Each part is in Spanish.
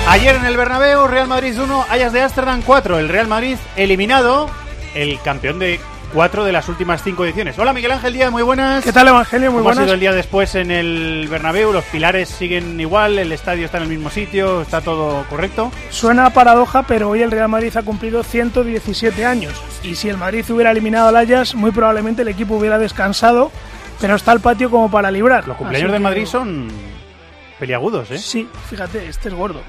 Ayer en el Bernabéu, Real Madrid 1, Ajax de Ámsterdam 4. El Real Madrid eliminado, el campeón de 4 de las últimas 5 ediciones. Hola Miguel Ángel Díaz, muy buenas. ¿Qué tal, Evangelio? Muy buenas. ¿Cómo ha sido el día después en el Bernabéu? Los pilares siguen igual, el estadio está en el mismo sitio, ¿está todo correcto? Suena paradoja, pero hoy el Real Madrid ha cumplido 117 años. Y si el Madrid hubiera eliminado al Ajax, muy probablemente el equipo hubiera descansado, pero está el patio como para librar. Los cumpleaños del Madrid son peliagudos, ¿eh? Sí, fíjate, este es gordo.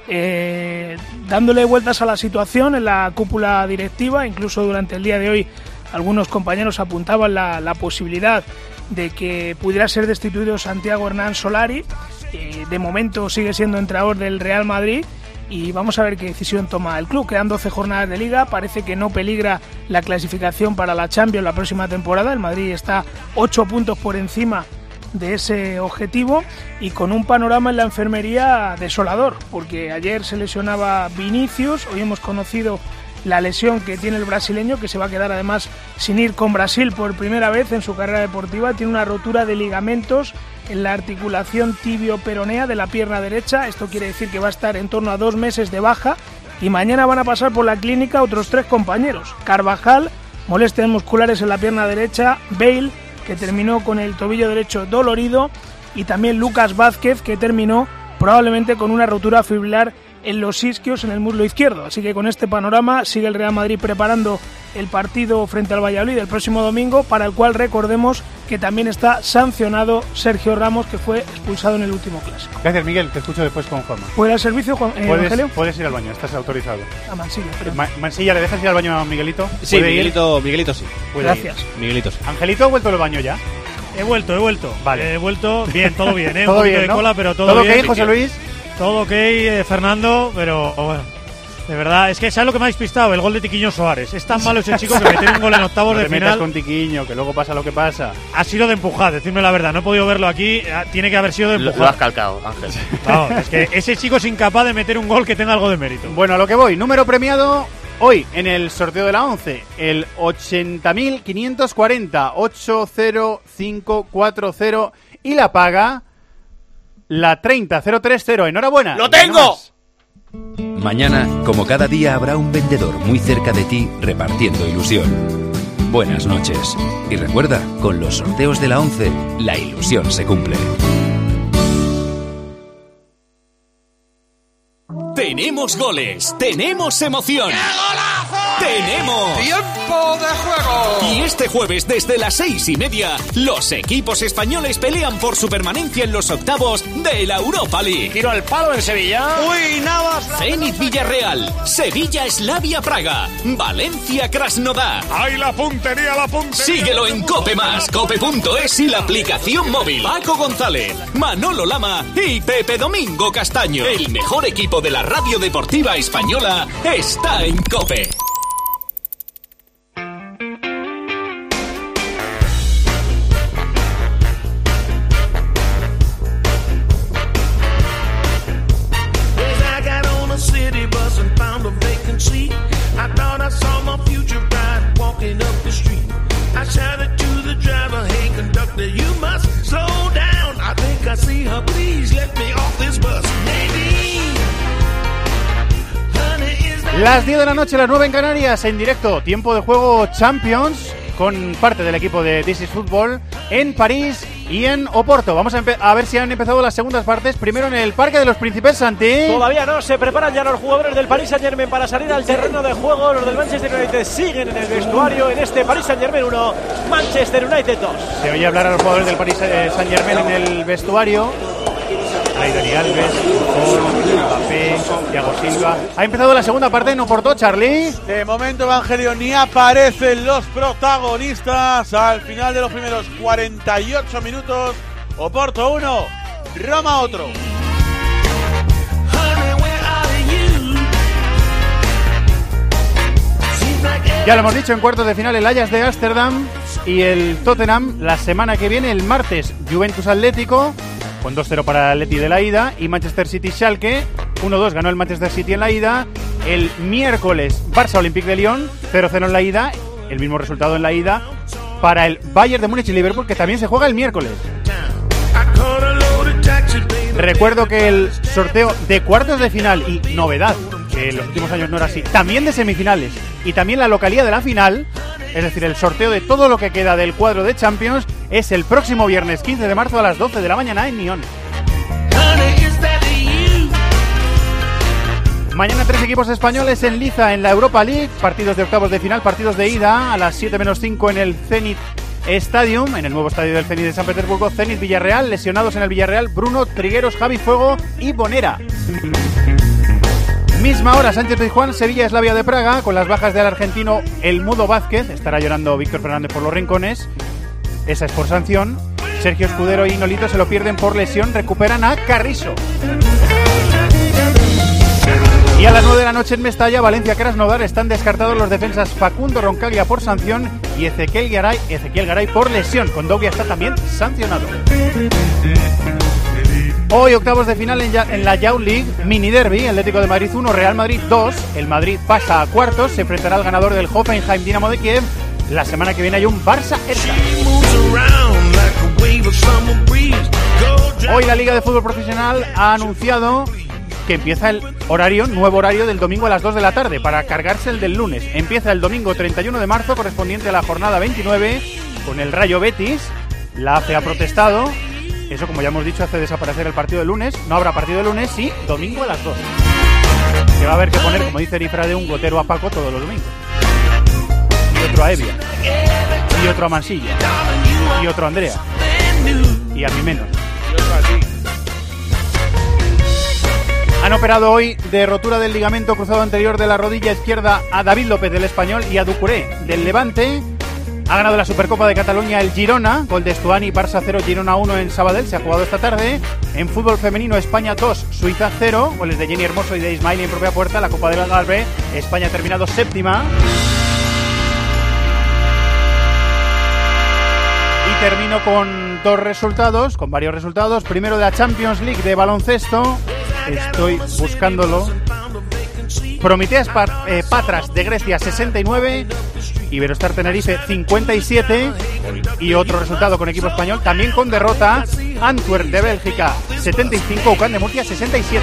Dándole vueltas a la situación en la cúpula directiva, incluso durante el día de hoy algunos compañeros apuntaban la posibilidad de que pudiera ser destituido Santiago Hernán Solari. De momento sigue siendo entrenador del Real Madrid y vamos a ver qué decisión toma el club. Quedan 12 jornadas de liga, parece que no peligra la clasificación para la Champions la próxima temporada. El Madrid está 8 puntos por encima de ese objetivo y con un panorama en la enfermería desolador, porque ayer se lesionaba Vinicius, hoy hemos conocido la lesión que tiene el brasileño, que se va a quedar además sin ir con Brasil por primera vez en su carrera deportiva. Tiene una rotura de ligamentos en la articulación tibio-peronea de la pierna derecha. Esto quiere decir que va a estar en torno a 2 meses de baja y mañana van a pasar por la clínica otros 3 compañeros. Carvajal, molestias musculares en la pierna derecha, Bale, que terminó con el tobillo derecho dolorido, y también Lucas Vázquez, que terminó probablemente con una rotura fibrilar en los isquios en el muslo izquierdo. Así que con este panorama sigue el Real Madrid preparando el partido frente al Valladolid el próximo domingo, para el cual recordemos que también está sancionado Sergio Ramos, que fue expulsado en el último clásico. Gracias, Miguel, te escucho después con Juanma. ¿Puede ir al servicio, Evangelio? Puedes ir al baño, estás autorizado. A Mansilla, pero... Mansilla, ¿le dejas ir al baño a Miguelito? Sí, Miguelito sí. Gracias. Miguelito sí. Angelito, ¿ha vuelto al baño ya? He vuelto. Vale. He vuelto bien, todo bien, ¿eh? Todo un poquito bien, de ¿no? cola, pero todo ¿Todo bien. ok, José Luis? Todo ok, Fernando, pero bueno, de verdad, es que ¿sabes lo que me ha despistado? El gol de Tiquiño Suárez. Es tan malo ese chico que meter un gol en octavos No de te metas final con Tiquiño, que luego pasa lo que pasa. ha sido de empujar, decirme la verdad. No he podido verlo aquí, tiene que haber sido de Lo empujar. has calcado, Ángel. Vamos, es que ese chico es incapaz de meter un gol que tenga algo de mérito. Bueno, a lo que voy, número premiado hoy en el sorteo de la 11, el 80.540, 80540, y la paga la 30030. Enhorabuena. ¡Lo tengo! Mañana, como cada día, habrá un vendedor muy cerca de ti repartiendo ilusión. Buenas noches. Y recuerda, con los sorteos de la 11, la ilusión se cumple. Tenemos goles, tenemos emoción. ¡Tenemos ¡Tiempo de juego! Y este jueves desde las 6:30 los equipos españoles pelean por su permanencia en los octavos de la Europa League. Tiro al palo en Sevilla. ¡Uy, Navas! Zenit Villarreal, Sevilla Slavia Praga, Valencia Krasnodar. ¡Ay, la puntería! Síguelo en Cope Más, cope.es y la aplicación móvil. Paco González, Manolo Lama y Pepe Domingo Castaño. El mejor equipo de la radio deportiva española está en Cope. Las 10 de la noche, las 9 en Canarias, en directo, tiempo de juego Champions, con parte del equipo de This is Football en París y en Oporto. Vamos a ver si han empezado las segundas partes. Primero en el Parque de los Príncipes, Santi. Todavía no, se preparan ya los jugadores del Paris Saint-Germain para salir al terreno de juego. Los del Manchester United siguen en el vestuario en este Paris Saint-Germain 1, Manchester United 2. Se oye hablar a los jugadores del Paris Saint-Germain en el vestuario. Ahí Dani Alves, Mbappé, Thiago Silva. Ha empezado la segunda parte en Oporto, Charlie. De momento, Evangelio, ni aparecen los protagonistas. Al final de los primeros 48 minutos, Oporto 1, Roma otro. Ya lo hemos dicho, en cuartos de final el Ajax de Ámsterdam y el Tottenham. La semana que viene, el martes, Juventus Atlético, con 2-0 para el Atleti de la ida, y Manchester City Schalke, 1-2 ganó el Manchester City en la ida. El miércoles, Barça Olympique de Lyon, 0-0 en la ida, el mismo resultado en la ida para el Bayern de Múnich y Liverpool, que también se juega el miércoles. Recuerdo que el sorteo de cuartos de final, y novedad, que en los últimos años no era así, también de semifinales y también la localía de la final, es decir, el sorteo de todo lo que queda del cuadro de Champions, es el próximo viernes 15 de marzo a las 12 de la mañana en Nyon. Mañana 3 equipos españoles en liza en la Europa League, partidos de octavos de final, partidos de ida a las 7:05 en el Zenit Stadium, en el nuevo estadio del Zenit de San Petersburgo. Zenit Villarreal, lesionados en el Villarreal, Bruno, Trigueros, Javi Fuego y Bonera. Misma hora, Sánchez Pizjuán, Sevilla, Slavia de Praga, con las bajas del argentino El Mudo Vázquez, estará llorando Víctor Fernández por los rincones, esa es por sanción. Sergio Escudero y Nolito se lo pierden por lesión, recuperan a Carrizo. Y a las 9 de la noche en Mestalla, Valencia-Krasnodar, están descartados los defensas Facundo Roncaglia por sanción y Ezequiel Garay por lesión. Kondogbia está también sancionado. Hoy octavos de final en la Youth League, mini derby, Atlético de Madrid 1, Real Madrid 2. El Madrid pasa a cuartos, se enfrentará al ganador del Hoffenheim Dinamo de Kiev. La semana que viene hay un Barça-Hertha. Hoy la Liga de Fútbol Profesional ha anunciado que empieza el nuevo horario del domingo a las 2 de la tarde para cargarse el del lunes. Empieza el domingo 31 de marzo, correspondiente a la jornada 29, con el Rayo Betis. La AFE ha protestado. Eso, como ya hemos dicho, hace desaparecer el partido del lunes. No habrá partido del lunes, sí, domingo a las 2. Que va a haber que poner, como dice Erifrade, un gotero a Paco todos los domingos. Y otro a Evia. Y otro a Mansilla. Y otro a Andrea. Y a mí menos. Han operado hoy de rotura del ligamento cruzado anterior de la rodilla izquierda a David López del Español y a Ducuré del Levante. Ha ganado la Supercopa de Cataluña el Girona, gol de Estuani, Barça 0, Girona 1 en Sabadell, se ha jugado esta tarde. En fútbol femenino, España 2, Suiza 0, goles de Jenny Hermoso y de Ismaili en propia puerta. La Copa del Algarve, España ha terminado séptima. Y termino con varios resultados. Primero de la Champions League de baloncesto. Estoy buscándolo. Prometeas Patras de Grecia 69, Iberostar Tenerife 57. Y otro resultado con equipo español, también con derrota, Antwerp de Bélgica 75, UCAN de Murcia 67.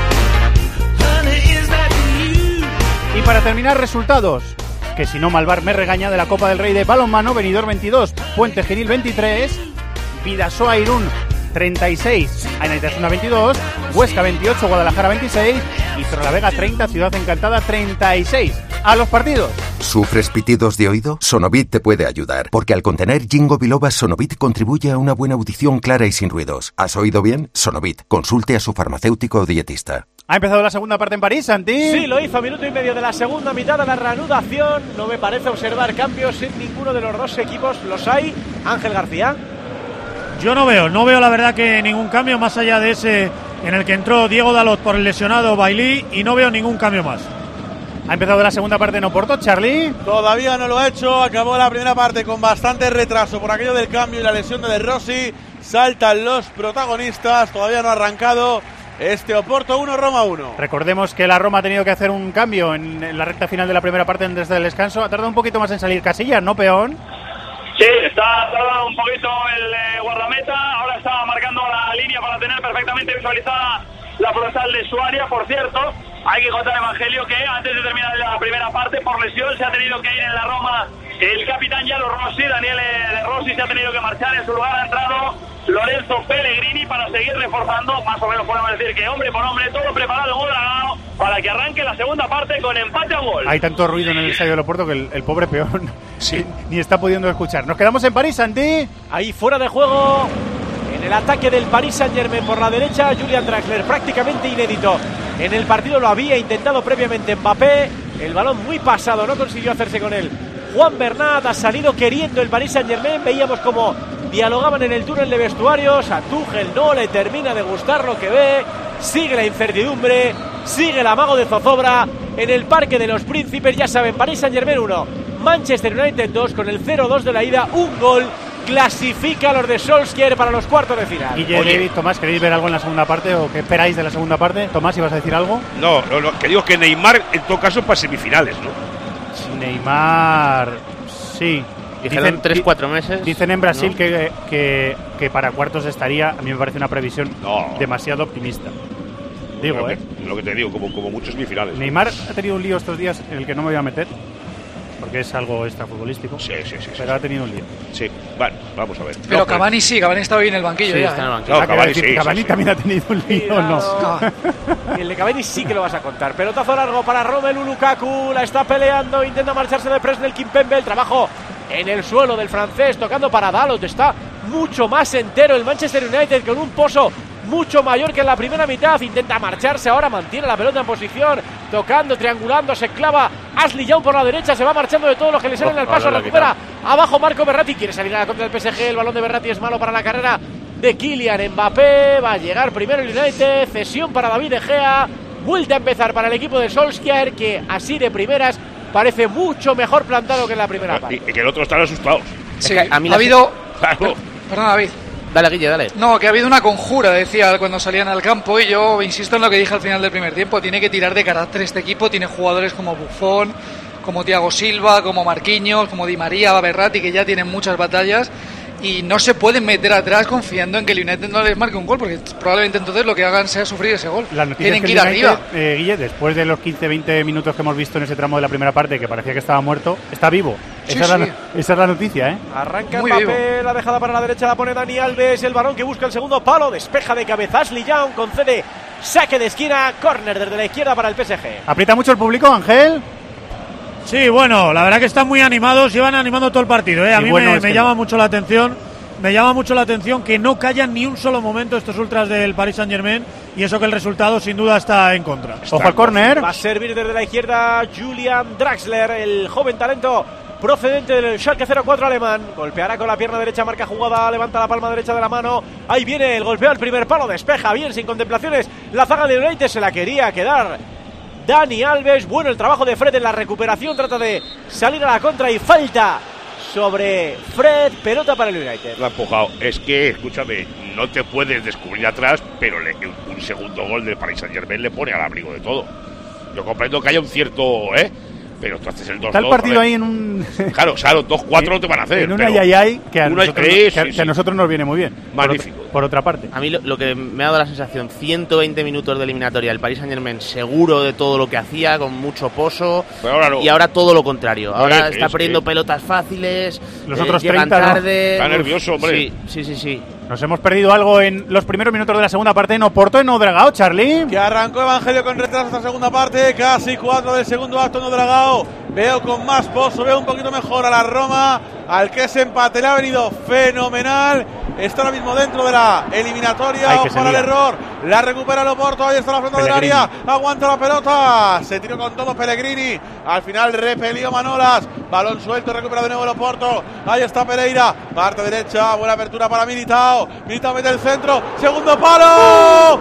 Y para terminar, resultados que si no Malvar me regaña, de la Copa del Rey de balonmano: Benidorm 22, Puente Genil 23, Bidasoa Irún 36, Ainaitasuna 22, Huesca 28, Guadalajara 26 y Torrelavega 30, Ciudad Encantada 36. ¡A los partidos! ¿Sufres pitidos de oído? Sonovit te puede ayudar, porque al contener Ginkgo biloba, Sonovit contribuye a una buena audición clara y sin ruidos. ¿Has oído bien? Sonovit. Consulte a su farmacéutico o dietista. ¿Ha empezado la segunda parte en París, Santi? Sí, lo hizo, minuto y medio de la segunda mitad de la reanudación. No me parece observar cambios en ninguno de los dos equipos. ¿Los hay? Ángel García. Yo no veo la verdad que ningún cambio más allá de ese en el que entró Diego Dalot por el lesionado Bailly, y no veo ningún cambio más. ¿Ha empezado la segunda parte en Oporto, Charlie? Todavía no lo ha hecho, acabó la primera parte con bastante retraso por aquello del cambio y la lesión de Rossi. Saltan los protagonistas, todavía no ha arrancado este Oporto 1, Roma 1. Recordemos que la Roma ha tenido que hacer un cambio en la recta final de la primera parte desde el descanso. Ha tardado un poquito más en salir Casillas, ¿no, Peón? Sí, está tardando un poquito el guardameta. Ahora está marcando la línea para tener perfectamente visualizada la frontal de su área. Por cierto, hay que contar, Evangelio, que antes de terminar la primera parte, por lesión, se ha tenido que ir en la Roma el capitán Gianlo Rossi. Daniele De Rossi se ha tenido que marchar. En su lugar ha entrado Lorenzo Pellegrini para seguir reforzando. Más o menos podemos decir que hombre por hombre, todo preparado, muy dragado, para que arranque la segunda parte con empate a un gol. Hay tanto ruido en el estadio del Oporto que el pobre Peón ni está pudiendo escuchar. Nos quedamos en París, Santi. Ahí fuera de juego, en el ataque del Paris Saint-Germain por la derecha, Julian Draxler, prácticamente inédito. En el partido lo había intentado previamente Mbappé, el balón muy pasado, no consiguió hacerse con él. Juan Bernat ha salido queriendo el Paris Saint-Germain. Veíamos cómo dialogaban en el túnel de vestuarios. A Tuchel no le termina de gustar lo que ve. Sigue la incertidumbre, sigue el amago de zozobra en el Parque de los Príncipes. Ya saben, Paris Saint-Germain 1, Manchester United 2, con el 0-2 de la ida, un gol. Clasifica a los de Solskjaer para los cuartos de final. Y David, Tomás, ¿queréis ver algo en la segunda parte o qué esperáis de la segunda parte? Tomás, ¿ibas a decir algo? No, que digo que Neymar en todo caso para semifinales, ¿no? Neymar, sí. Dijeron 3-4 meses. Dicen en Brasil, ¿no? que para cuartos estaría. A mí me parece una previsión demasiado optimista. Digo, Lo que te digo, como muchos semifinales. Neymar ha tenido un lío estos días en el que no me voy a meter, porque es algo extrafutbolístico. Sí. Pero ha tenido un lío. Sí, bueno, vamos a ver. Pero Cavani estaba bien en el banquillo ya. Está en el banquillo. No, Cavani sí. Cavani también ha tenido un lío, ¿no? Y el de Cavani sí que lo vas a contar. Pelotazo largo para Romelu Lukaku. La está peleando. Intenta marcharse de Presnel Kimpembe. El trabajo en el suelo del francés. Tocando para Dalot. Está mucho más entero el Manchester United con un pozo mucho mayor que en la primera mitad. Intenta marcharse ahora. Mantiene la pelota en posición. Tocando, triangulando. Se clava Ashley Young por la derecha. Se va marchando de todos los que le salen al paso. Recupera abajo Marco Verratti. Quiere salir a la contra del PSG. El balón de Verratti es malo para la carrera de Kylian Mbappé. Va a llegar primero el United. Cesión para David De Gea. Vuelta a empezar para el equipo de Solskjaer, que así de primeras parece mucho mejor plantado que en la primera parte. Y que el otro están asustados. Sí, ha habido... Claro. Perdona, David. Dale, Guille, dale. No, que ha habido una conjura, decía cuando salían al campo, y yo insisto en lo que dije al final del primer tiempo. Tiene que tirar de carácter este equipo. Tiene jugadores como Buffon, como Thiago Silva, como Marquinhos, como Di María, Verratti, que ya tienen muchas batallas. Y no se pueden meter atrás confiando en que el United no les marque un gol, porque probablemente entonces lo que hagan sea sufrir ese gol. Tienen que ir arriba. Guille, después de los 15-20 minutos que hemos visto en ese tramo de la primera parte, que parecía que estaba muerto, está vivo. Esa es la noticia, ¿eh? Arranca Mbappé, la dejada para la derecha, la pone Dani Alves, el varón que busca el segundo palo, despeja de cabeza Ashley Young, concede saque de esquina, córner desde la izquierda para el PSG. ¿Aprieta mucho el público, Ángel? Sí, bueno, la verdad que están muy animados, llevan animando todo el partido, ¿eh? A mí me llama mucho la atención. Me llama mucho la atención que no callan ni un solo momento estos ultras del Paris Saint-Germain, y eso que el resultado sin duda está en contra. Ojo al córner. Va a servir desde la izquierda Julian Draxler, el joven talento procedente del Schalke 04 alemán. Golpeará con la pierna derecha, marca jugada, levanta la palma derecha de la mano. Ahí viene el golpeo al primer palo, despeja bien, sin contemplaciones. La zaga de United se la quería quedar Dani Alves. Bueno el trabajo de Fred en la recuperación, trata de salir a la contra y falta sobre Fred, pelota para el United. Lo ha empujado. Es que, escúchame, no te puedes descubrir atrás, pero un segundo gol del Paris Saint-Germain le pone al abrigo de todo. Yo comprendo que haya un cierto, pero tú haces el 2-2. Está el partido ahí en un... Claro, 2-4 no te van a hacer. En un ay que a nosotros nos viene muy bien. Magnífico. Por otra parte. A mí lo que me ha dado la sensación, 120 minutos de eliminatoria, el Paris Saint-Germain seguro de todo lo que hacía, con mucho pozo, y ahora todo lo contrario. Ahora está perdiendo pelotas fáciles, los otros llegan 30 tarde. Está nervioso, hombre. Sí. Nos hemos perdido algo en los primeros minutos de la segunda parte en Oporto, en Odragao, Charlie. Que arrancó Evangelio con retraso esta segunda parte, casi 4 del segundo acto en Odragao. Veo con más pozo, veo un poquito mejor a la Roma, al que ese empate le ha venido fenomenal. Está ahora mismo dentro de la eliminatoria. Ojo para el error. La recupera el Oporto. Ahí está la frontal del área. Aguanta la pelota. Se tiró con todo Pellegrini. Al final repelió Manolas. Balón suelto. Recupera de nuevo el Oporto. Ahí está Pereira. Parte derecha. Buena apertura para Militao. Militao mete el centro. Segundo palo.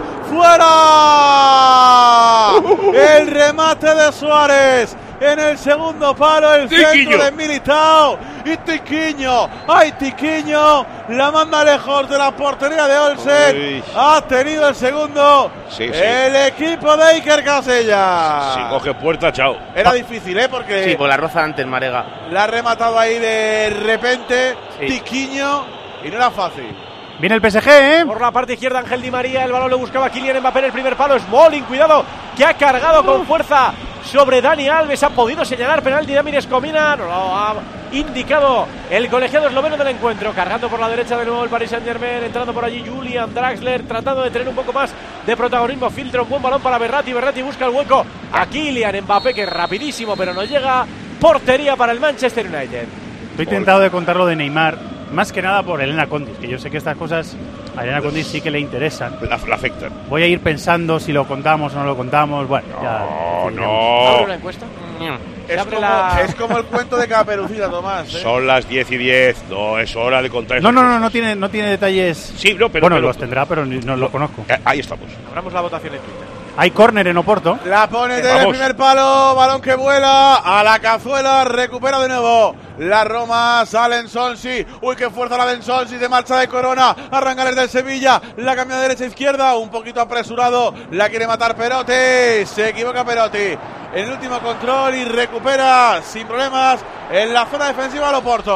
¡Fuera! El remate de Suárez. En el segundo palo, el centro de Militao. Y Tiquinho. ¡Ay, Tiquinho! La manda lejos de la portería de Olsen. Ha tenido el segundo. El equipo de Iker Casillas. Si coge puerta, chao. Era difícil, porque... Sí, por la roza antes, Marega. La ha rematado ahí de repente Tiquinho. Y no era fácil. Viene el PSG, Por la parte izquierda, Ángel Di María. El balón lo buscaba Kylian Mbappé en el primer palo. Smalling, cuidado, que ha cargado con fuerza sobre Dani Alves. Ha podido señalar penalti de Amir Escomina. No lo ha indicado el colegiado esloveno del encuentro. Cargando por la derecha de nuevo el Paris Saint-Germain. Entrando por allí Julian Draxler, tratando de tener un poco más de protagonismo. Filtra un buen balón para Verratti. Verratti busca el hueco a Kylian Mbappé, que es rapidísimo, pero no llega. Portería para el Manchester United. Estoy tentado de contar lo de Neymar, más que nada por Elena Condis, que yo sé que estas cosas a Elena Condis sí que le interesan. La afectan. Voy a ir pensando si lo contamos o no lo contamos. Bueno, ¿Abre una encuesta? Es como el cuento de Caperucita, Tomás. Son las 10:10, no es hora de contar. No tiene detalles. Sí, no, pero. Bueno, los tendrá, pero no lo conozco. Ahí estamos. Abramos la votación en Twitter. Hay córner en Oporto. La pone desde el primer palo, balón que vuela a la cazuela, recupera de nuevo la Roma, sale en Sonsi. Uy, qué fuerza la de Sonsi, de marcha de Corona, arranca desde el Sevilla, la cambia de derecha a izquierda, un poquito apresurado, la quiere matar Perotti, se equivoca Perotti en el último control y recupera sin problemas en la zona defensiva al Oporto.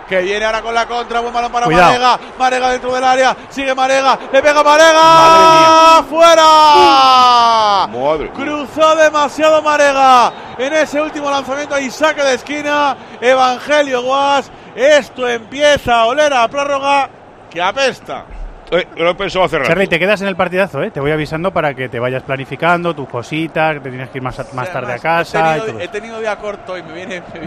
que viene ahora con la contra. Buen balón para Cuidado. Marega. Marega dentro del área. Sigue Marega. Le pega Marega. ¡Fuera! Madre Cruzó demasiado Marega en ese último lanzamiento y saque de esquina. Evangelio Guas. Esto empieza a oler a prórroga que apesta. No pensaba cerrar. Charlie, te quedas en el partidazo, ¿eh? Te voy avisando para que te vayas planificando tus cositas, que te tienes que ir más tarde a casa. He tenido día corto y me viene muy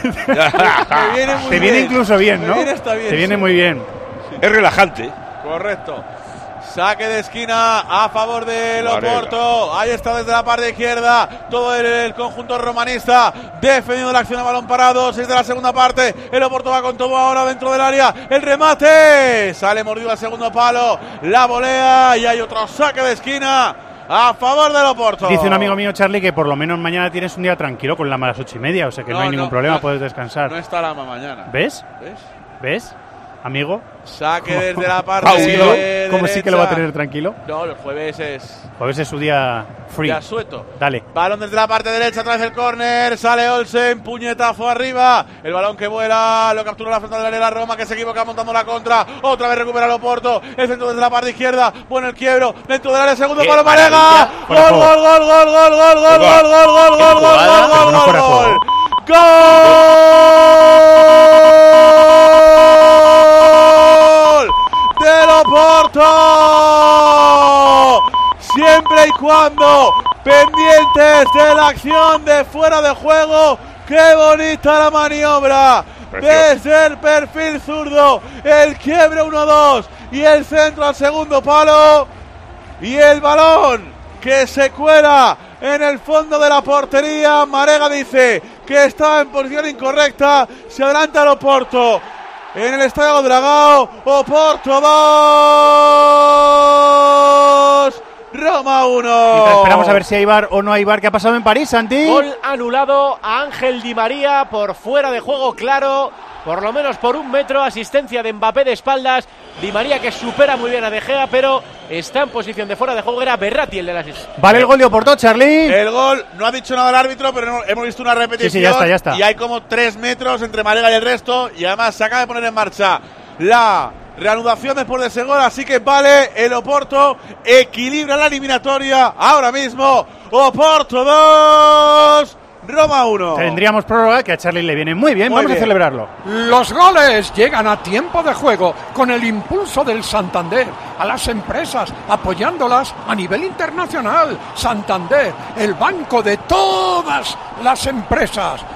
te viene bien. incluso bien, ¿no? Está bien, te viene muy bien. Es relajante. Correcto. Saque de esquina a favor del Oporto. Ahí está desde la parte izquierda todo el conjunto romanista defendiendo la acción a balón parado. 6 de la segunda parte. El Oporto va con todo ahora dentro del área. El remate. Sale mordido al segundo palo. La volea y hay otro saque de esquina a favor del Oporto. Dice un amigo mío, Charlie, que por lo menos mañana tienes un día tranquilo con Lama a las 8:30. O sea que no hay ningún problema, puedes descansar. No está Lama mañana. ¿Ves? Amigo. Saque desde la parte ¿Cómo sí que lo va a tener tranquilo? No, el jueves es su día free. Día sueto. Dale. Balón desde la parte derecha, otra vez el córner. Sale Olsen, puñetazo arriba. El balón que vuela, lo captura la frontal del área de la Roma, que se equivoca montando la contra. Otra vez recupera el Oporto. El centro desde la parte izquierda. Bueno, el quiebro dentro del área, segundo palo Marega. Gol, gol, gol, gol, gol, gol, gol, gol, gol, gol, gol, gol, gol, gol, gol. Del Oporto, siempre y cuando pendientes de la acción de fuera de juego. Qué bonita la maniobra desde el perfil zurdo, el quiebre 1-2 y el centro al segundo palo y el balón que se cuela en el fondo de la portería. Marega dice que está en posición incorrecta, se adelanta el Oporto en el Estadio Dragao. Oporto 2, Roma 1. Esperamos a ver si hay VAR o no hay VAR. ¿Qué ha pasado en París, Santi? Gol anulado a Ángel Di María por fuera de juego claro, por lo menos por 1 metro. Asistencia de Mbappé de espaldas. Di María que supera muy bien a De Gea, pero está en posición de fuera de juego. Era Berratti el de la asistencia. Vale el gol de Oporto, Charlie. El gol, no ha dicho nada el árbitro, pero hemos visto una repetición. Sí, ya está. Y hay como 3 metros entre Marega y el resto. Y además se acaba de poner en marcha la reanudación después de ese gol. Así que vale, el Oporto equilibra la eliminatoria ahora mismo. Oporto 2, Roma 1. Tendríamos prórroga, que a Charlie le viene muy bien. Vamos a celebrarlo. Los goles llegan a tiempo de juego con el impulso del Santander a las empresas, apoyándolas a nivel internacional. Santander, el banco de todas las empresas.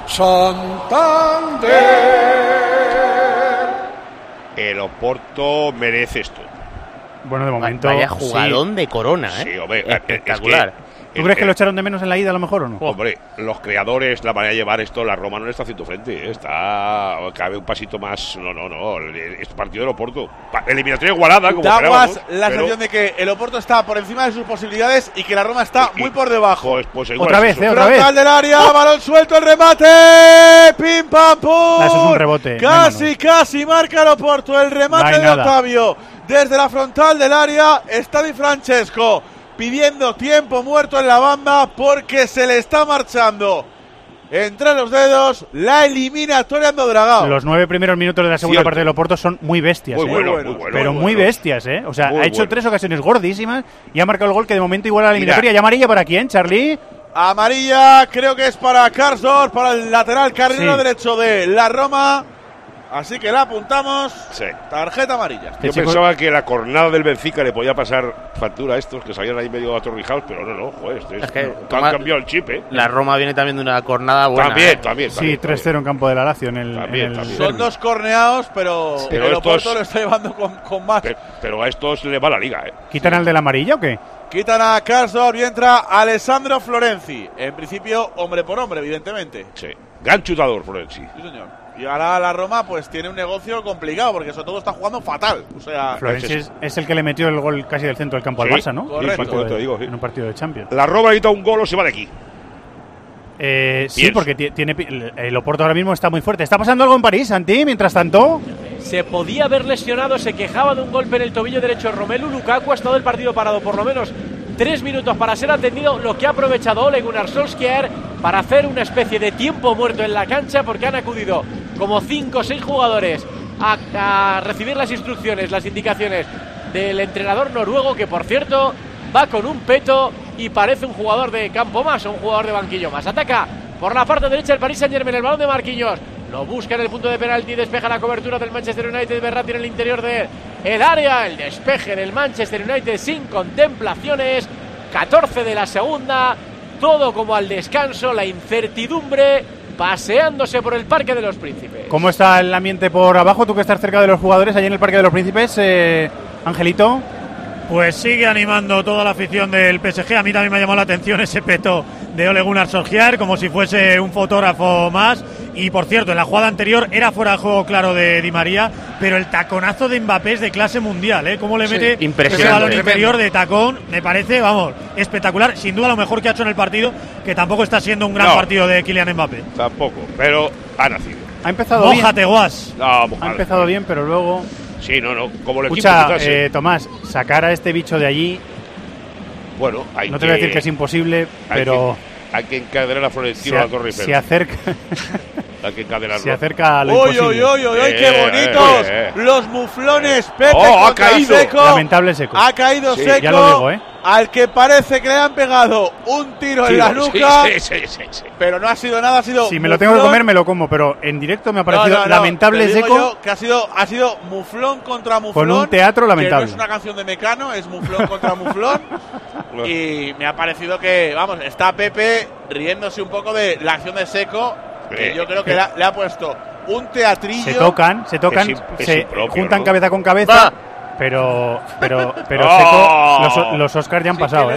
Santander. El Oporto merece esto. Bueno, de momento. Vaya jugadón de Corona, ¿eh? Sí, hombre, espectacular. ¿Tú crees que lo echaron de menos en la ida a lo mejor o no? Hombre, los creadores, la manera de llevar esto, la Roma no le está haciendo frente. Está cabe un pasito más. No. Este partido del Oporto. Eliminatoria igualada, como esperábamos. La sensación de que el Oporto está por encima de sus posibilidades y que la Roma está muy por debajo. Pues otra vez, otra vez. Frontal del área, balón suelto, el remate. Pim pam pum. Eso es un rebote. Casi marca el Oporto. El remate de Otavio. Desde la frontal del área está Di Francesco pidiendo tiempo muerto en la banda porque se le está marchando entre los dedos la eliminatoria ando Dragao. Los 9 primeros minutos de la segunda parte del Oporto son muy bestias. Muy bueno, pero muy bestias, ¿eh? O sea, muy ha hecho 3 ocasiones gordísimas y ha marcado el gol que de momento iguala la eliminatoria. ¿Y amarilla para quién, Charlie? Amarilla creo que es para Karsdorp, para el lateral carrilero derecho de la Roma. Así que la apuntamos. Sí. Tarjeta amarilla. Yo pensaba que la cornada del Benfica le podía pasar factura a estos que salían ahí medio atorrijados, pero no, joder, es que han cambiado el chip, ¿eh? La Roma viene también de una cornada buena. También. Sí, 3-0 en campo de la Lazio en el También. Son 2 corneados, pero el Oporto lo está llevando con más. Pero a estos le va la liga, ¿eh? ¿Quitan al de la amarilla o qué? Quitan a Karsdorp y entra Alessandro Florenzi. En principio, hombre por hombre, evidentemente. Sí. Gran chutador, Florenzi. Sí, señor. Y ahora la Roma pues tiene un negocio complicado porque sobre todo está jugando fatal. O sea, Florenzi es el que le metió el gol casi del centro del campo al Barça, ¿no? Correcto. En un partido de Champions. La Roma necesita un gol o se va de aquí. Sí, porque tiene el Oporto ahora mismo está muy fuerte. ¿Está pasando algo en París, Santi, mientras tanto? Se podía haber lesionado, se quejaba de un golpe en el tobillo derecho Romelu Lukaku. Ha estado el partido parado por lo menos 3 minutos para ser atendido, lo que ha aprovechado Ole Gunnar Solskjaer para hacer una especie de tiempo muerto en la cancha porque han acudido como 5 o 6 jugadores a recibir las instrucciones, las indicaciones del entrenador noruego, que por cierto va con un peto y parece un jugador de campo más o un jugador de banquillo más. Ataca por la parte derecha el Paris Saint-Germain, el balón de Marquinhos. Lo busca en el punto de penalti, despeja la cobertura del Manchester United. Verratti en el interior del área. El despeje del Manchester United sin contemplaciones. 14 de la segunda. Todo como al descanso. La incertidumbre paseándose por el Parque de los Príncipes. ¿Cómo está el ambiente por abajo? Tú que estás cerca de los jugadores allí en el Parque de los Príncipes, Angelito. Pues sigue animando toda la afición del PSG. A mí también me ha llamado la atención ese peto de Ole Gunnar Solskjaer, como si fuese un fotógrafo más. Y por cierto, en la jugada anterior era fuera de juego claro de Di María, pero el taconazo de Mbappé es de clase mundial, ¿eh? Cómo le mete ese balón interior de tacón, me parece, vamos, espectacular. Sin duda lo mejor que ha hecho en el partido, que tampoco está siendo un gran partido de Kylian Mbappé. Tampoco, pero ha nacido. Ha empezado Mójate, Guas. Ha empezado bien, pero luego... Sí, no, como el Escucha, Tomás, sacar a este bicho de allí... Bueno, no te voy a decir que es imposible, pero... Hay que encadenar a Florentino a la Torre Eiffel. Se acerca... Hay que encadenarlo. Se acerca a lo imposible. ¡Uy, qué bonitos! Los muflones, Pepe ha caído. Seco. Lamentable Seco. Ha caído sí, Seco. Ya lo digo, ¿eh? Al que parece que le han pegado un tiro en la nuca. Sí. Pero no ha sido nada, ha sido. Si me lo tengo que comer, me lo como, pero en directo me ha parecido lamentable Seco. Yo que ha sido muflón contra muflón. Con un teatro lamentable. Que no es una canción de Mecano, es muflón contra muflón. Y me ha parecido que, vamos, está Pepe riéndose un poco de la acción de Seco. Que yo creo que le ha puesto un teatrillo. Se tocan, se juntan cabeza con cabeza. Pero Seco, los Oscars ya han pasado,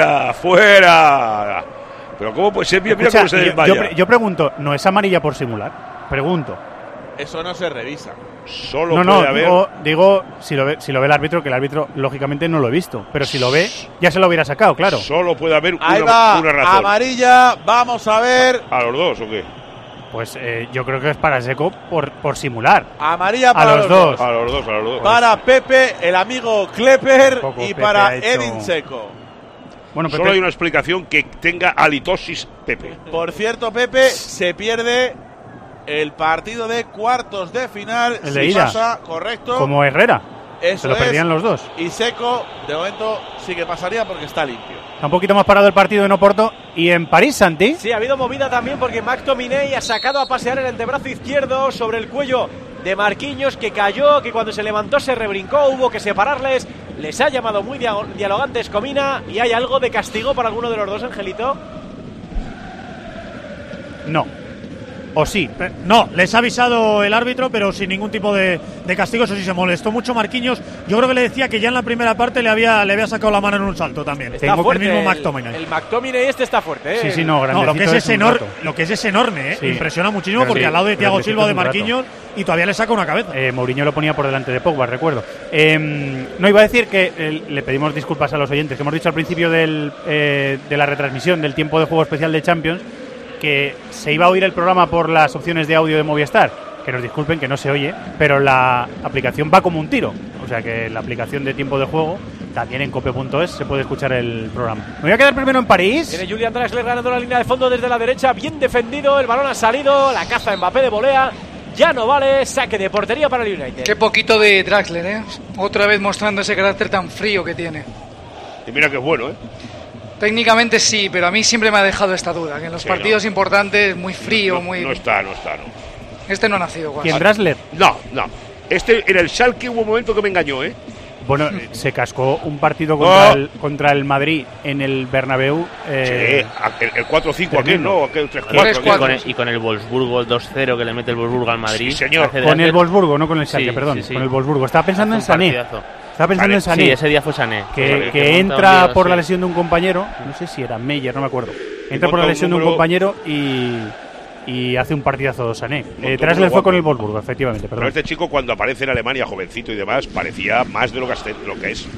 ¡Fuera! Pero ¿cómo puede ser? Mira cómo se desmaya. Yo pregunto, ¿no es amarilla por simular? Pregunto. Eso no se revisa. Solo puede haber... digo si lo ve el árbitro, que el árbitro lógicamente no lo ha visto. Pero si lo ve, ya se lo hubiera sacado, claro. Solo puede haber una razón. Amarilla, vamos a ver. ¿A los dos o qué? Pues yo creo que es para Seco por simular. Amarilla para los dos. A los dos. Para Pepe, el amigo Klepper, y Pepe para Edin Seco. Bueno, Pepe. Solo hay una explicación: que tenga halitosis Pepe. Por cierto, Pepe se pierde el partido de cuartos de final. El de ida. Pasa, correcto. Como Herrera. Eso se lo perdían los dos. Y Seco, de momento, sí que pasaría porque está limpio. Está un poquito más parado el partido en Oporto. ¿Y en París, Santi? Sí, ha habido movida también porque McTominay ha sacado a pasear el antebrazo izquierdo sobre el cuello de Marquinhos, que cayó, que cuando se levantó se rebrincó, hubo que separarles. Les ha llamado muy dialogantes Comina. ¿Y hay algo de castigo para alguno de los dos, Angelito? No. ¿O sí? No, les ha avisado el árbitro, pero sin ningún tipo de castigo. Eso sí, se molestó mucho Marquinhos. Yo creo que le decía que ya en la primera parte le había sacado la mano en un salto también. Está fuerte el mismo McTominay. El McTominay está fuerte, ¿eh? Sí, no, lo que es enorme, ¿eh? Sí. Impresiona muchísimo porque al lado de Thiago Silva o de Marquinhos y todavía le saca una cabeza. Mourinho lo ponía por delante de Pogba, recuerdo. No, iba a decir que le pedimos disculpas a los oyentes, que hemos dicho al principio de la retransmisión del tiempo de juego especial de Champions que se iba a oír el programa por las opciones de audio de Movistar, que nos disculpen que no se oye, pero la aplicación va como un tiro, o sea que la aplicación de tiempo de juego también en cope.es se puede escuchar el programa. Me voy a quedar primero en París. Tiene Julian Draxler ganando la línea de fondo desde la derecha, bien defendido, el balón ha salido, la caza Mbappé de volea, ya no vale, saque de portería para el United. Qué poquito de Draxler, ¿eh? Otra vez mostrando ese carácter tan frío que tiene. Y mira que es bueno, ¿eh? Técnicamente sí, pero a mí siempre me ha dejado esta duda, que en los partidos importantes muy frío, muy... No está. Este no ha nacido, Guas. ¿Quién, Draxler? No. En el Schalke hubo un momento que me engañó, ¿eh? Bueno, se cascó un partido contra el Madrid en el Bernabéu. Sí, el 4-5 aquel, ¿no? Aquel 3-4. Y con el Wolfsburgo, el 2-0 que le mete el Wolfsburgo al Madrid. Sí, señor. Con el Wolfsburgo, no con el Schalke, perdón. Sí. Con el Wolfsburgo. Estaba pensando en Sané. Sí, ese día fue Sané. Que entra por la lesión de un compañero, no sé si era Meyer, no me acuerdo. Entra por la lesión de un compañero y hace un partidazo Sané. Draxler fue con el Wolfsburgo, efectivamente. Pero este chico, cuando aparece en Alemania, jovencito y demás, parecía más de lo que es.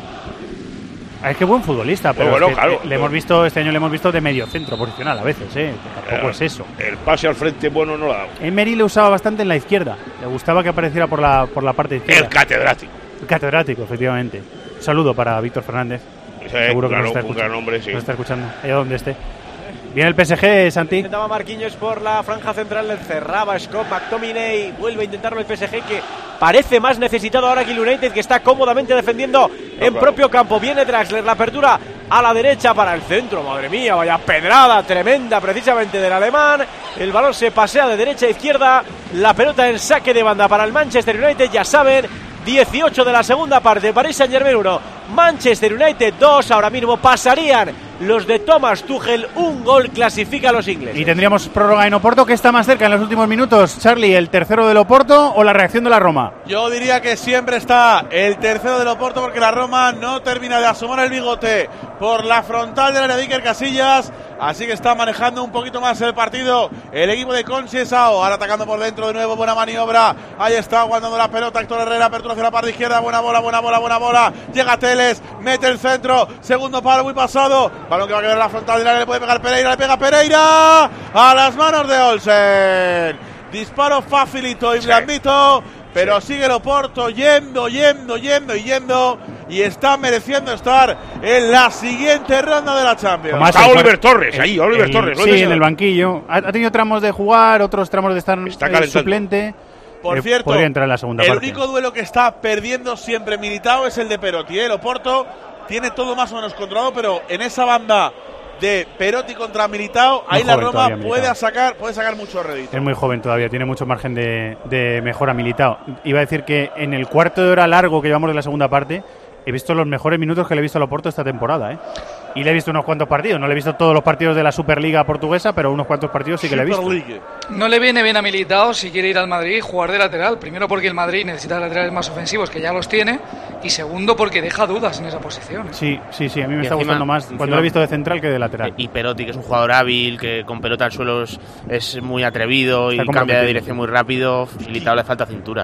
Es que buen futbolista, pero bueno, claro, este año le hemos visto de medio centro posicional a veces, que tampoco es eso. El pase al frente bueno no lo ha dado. Emery le usaba bastante en la izquierda, le gustaba que apareciera por la parte izquierda. El catedrático. El catedrático, efectivamente. Un saludo para Víctor Fernández. Seguro que nos está escuchando. Un gran hombre, sí. Nos está escuchando, allá donde esté. Viene el PSG, Santi. Intentaba Marquinhos por la franja central, le cerraba Scott McTominay. Vuelve a intentarlo el PSG, que parece más necesitado ahora que el United, que está cómodamente defendiendo en propio campo. Viene Draxler, la apertura a la derecha para el centro. Madre mía, vaya pedrada tremenda precisamente del alemán. El balón se pasea de derecha a izquierda. La pelota en saque de banda para el Manchester United. Ya saben, 18 de la segunda parte, Paris Saint-Germain 1, Manchester United 2. Ahora mismo pasarían los de Thomas Tuchel, un gol clasifica a los ingleses. Y tendríamos prórroga en Oporto. ¿Qué está más cerca en los últimos minutos, Charlie? ¿El tercero del Oporto o la reacción de la Roma? Yo diría que siempre está el tercero del Oporto, porque la Roma no termina de asomar el bigote por la frontal del área de Iker Casillas. Así que está manejando un poquito más el partido el equipo de Conceição. Ahora atacando por dentro de nuevo, buena maniobra. Ahí está aguantando la pelota Héctor Herrera, apertura hacia la parte izquierda, buena bola. Llega Teles, mete el centro, segundo palo muy pasado. Balón que va a quedar en la frontal del área, le puede pegar Pereira, le pega Pereira a las manos de Olsen. Disparo facilito y blandito, pero sigue el Oporto yendo y está mereciendo estar en la siguiente ronda de la Champions. Está Oliver Torres, ahí, Oliver Torres. Sí, en el banquillo. Ha tenido tramos de jugar, otros tramos de estar suplente. Por cierto, podría entrar en la segunda parte. El único duelo que está perdiendo siempre Militao es el de Perotti. El Oporto tiene todo más o menos controlado, pero en esa banda de Perotti contra Militao, ahí la Roma puede sacar mucho rédito. Es muy joven todavía, tiene mucho margen de mejora Militao. Iba a decir que en el cuarto de hora largo que llevamos de la segunda parte, he visto los mejores minutos que le he visto al Oporto esta temporada, ¿eh? Y le he visto unos cuantos partidos. No le he visto todos los partidos de la Superliga portuguesa, pero unos cuantos partidos sí que le he visto. No le viene bien a Militao si quiere ir al Madrid y jugar de lateral. Primero porque el Madrid necesita laterales más ofensivos, que ya los tiene. Y segundo porque deja dudas en esa posición. Sí. A mí me está gustando más cuando lo he visto de central que de lateral. Y Perotti, que es un jugador hábil, que con pelota al suelo es muy atrevido y cambia de dirección muy rápido. Militao le falta cintura.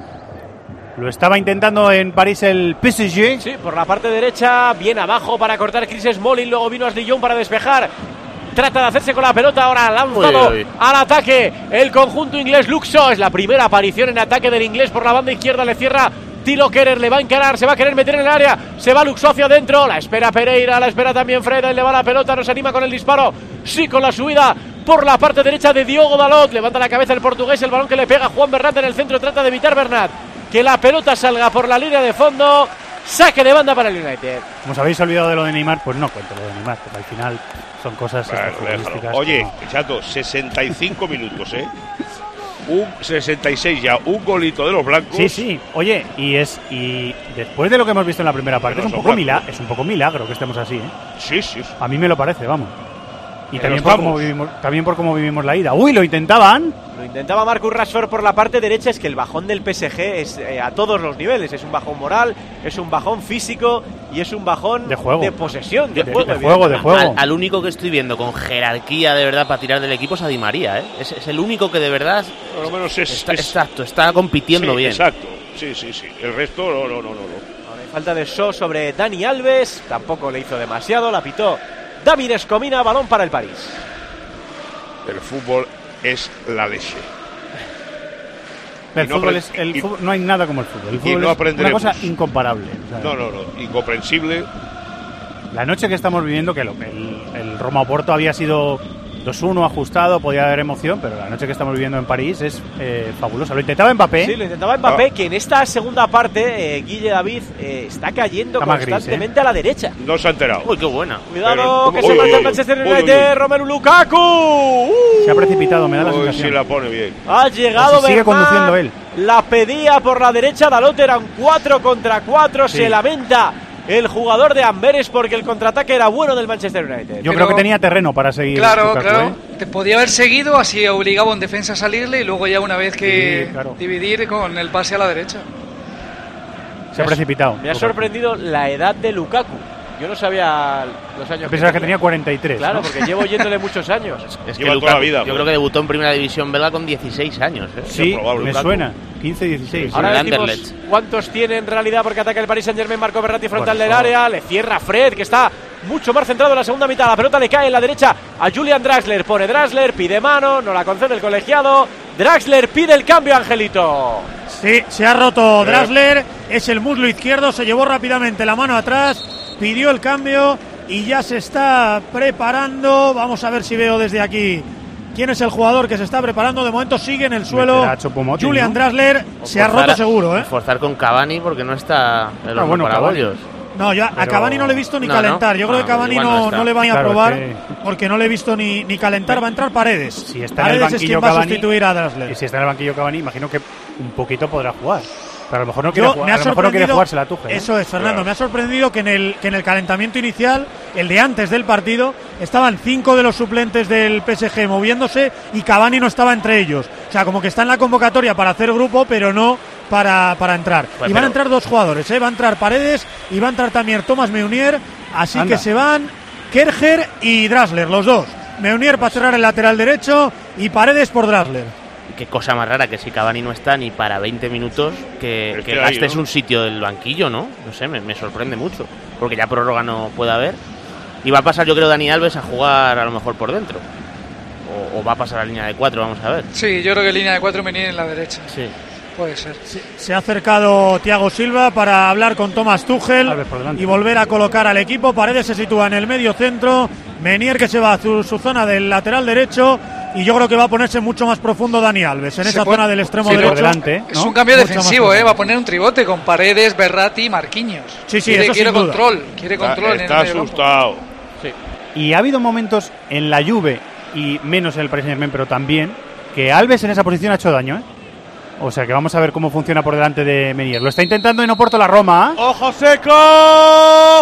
Lo estaba intentando en París el PSG. Sí, por la parte derecha, bien abajo para cortar Chris Smalling. Luego vino Ashley Young para despejar. Trata de hacerse con la pelota, ahora lanzado al ataque el conjunto inglés. Luxo, es la primera aparición en ataque del inglés por la banda izquierda. Le cierra Tilo Kerer, le va a encarar, se va a querer meter en el área. Se va Luxo hacia adentro, la espera Pereira, la espera también Fred. Él le va la pelota, no se anima con el disparo. Sí, con la subida por la parte derecha de Diogo Dalot. Levanta la cabeza el portugués, el balón que le pega Juan Bernat en el centro. Trata de evitar Bernat que la pelota salga por la línea de fondo. Saque de banda para el United. Como os habéis olvidado de lo de Neymar, pues no cuento lo de Neymar, porque al final son cosas futbolísticas. Oye, Chato, 65 minutos, un 66 ya, un golito de los blancos. Sí. Oye, y después de lo que hemos visto en la primera parte, es un poco milagro que estemos así, Sí. A mí me lo parece, vamos. Y también por cómo vivimos la ida. ¡Uy, lo intentaban! Lo intentaba Marcus Rashford por la parte derecha. Es que el bajón del PSG es a todos los niveles. Es un bajón moral, es un bajón físico y es un bajón de juego, de posesión, de juego. Al único que estoy viendo con jerarquía de verdad para tirar del equipo es a Di María, Es el único que de verdad por lo menos está compitiendo bien. Exacto, sí. El resto no. Ahora hay falta de Shaw sobre Dani Alves. Tampoco le hizo demasiado, la pitó David Escomina. Balón para el París. El fútbol es la leche. El fútbol no hay nada como el fútbol. El fútbol es una cosa incomparable. No, incomprensible. La noche que estamos viviendo, que el Roma-Oporto había sido 2-1 ajustado, podía haber emoción, pero la noche que estamos viviendo en París es fabulosa. Lo intentaba Mbappé. Sí, lo intentaba Mbappé, que en esta segunda parte, Guille David, está cayendo constantemente a la derecha. No se ha enterado. Uy, qué buena. Cuidado, que se mata el Manchester United. Romelu Lukaku. Se ha precipitado, me da la sensación. Sí, la pone bien. Ha llegado sigue conduciendo él. La pedía por la derecha Dalot, eran 4 contra 4. Sí. Se lamenta el jugador de Amberes porque el contraataque era bueno del Manchester United. Yo creo que tenía terreno para seguir. Claro. Te podía haber seguido, así obligaba a un defensa a salirle y luego ya una vez que dividir con el pase a la derecha. Se ha precipitado. Me ha sorprendido la edad de Lukaku. Yo no sabía los años. Pensaba que tenía 43. Claro, porque llevo yéndole muchos años. Es que Lukaku, toda la vida. Yo creo que debutó en Primera División belga con 16 años. Sí, me suena. 15, 16. Ahora decimos cuántos tiene en realidad, porque ataca el Paris Saint-Germain. Marco Verratti frontal del área. Le cierra Fred, que está mucho más centrado en la segunda mitad. La pelota le cae en la derecha a Julian Draxler. Pone Draxler, pide mano, no la concede el colegiado. Draxler pide el cambio, Angelito. Sí, se ha roto Draxler. Es el muslo izquierdo. Se llevó rápidamente la mano atrás. Pidió el cambio y ya se está preparando. Vamos a ver si veo desde aquí quién es el jugador que se está preparando. De momento sigue en el suelo Julian Draxler. Se ha roto seguro, Forzar con Cavani porque no está el horno para bollos. No, yo a Cavani no le he visto ni calentar. Yo creo que Cavani no le van a probar porque no le he visto ni calentar. Va a entrar Paredes. Si está Paredes en el banquillo, es quien va a sustituir a Draxler. Y si está en el banquillo Cavani, imagino que un poquito podrá jugar. Pero a lo mejor no quiere jugar, a lo mejor no quiere jugarse la Tuchel. Eso es, Fernando. Me ha sorprendido que en el calentamiento inicial, el de antes del partido, estaban 5 de los suplentes del PSG moviéndose y Cavani no estaba entre ellos. O sea, como que está en la convocatoria para hacer grupo, pero no para entrar. Pues y van a entrar 2 jugadores, va a entrar Paredes y va a entrar también Thomas Meunier. Así que se van Kerger y Draxler, los dos. Meunier para cerrar el lateral derecho y Paredes por Draxler. Qué cosa más rara que si Cavani no está ni para 20 minutos que gastes un sitio del banquillo, ¿no? No sé, me sorprende mucho, porque ya prórroga no puede haber. Y va a pasar, yo creo, Dani Alves a jugar a lo mejor por dentro. O va a pasar a la línea de 4, vamos a ver. Sí, yo creo que línea de 4 venía en la derecha. Sí. Puede ser. Se ha acercado Thiago Silva para hablar con Thomas Tuchel y volver a colocar al equipo. Paredes se sitúa en el medio centro. Meunier que se va a su zona del lateral derecho. Y yo creo que va a ponerse mucho más profundo Dani Alves en esa zona del extremo derecho. Delante, ¿no? Es un cambio defensivo, va a poner un tribote con Paredes, Verratti y Marquinhos. Sí, quiere control. Quiere control. Está asustado. Sí. Y ha habido momentos en la Juve, y menos en el Paris Saint-Germain, pero también, que Alves en esa posición ha hecho daño, O sea que vamos a ver cómo funciona por delante de Meunier. Lo está intentando en Oporto la Roma. ¡Ojo seco!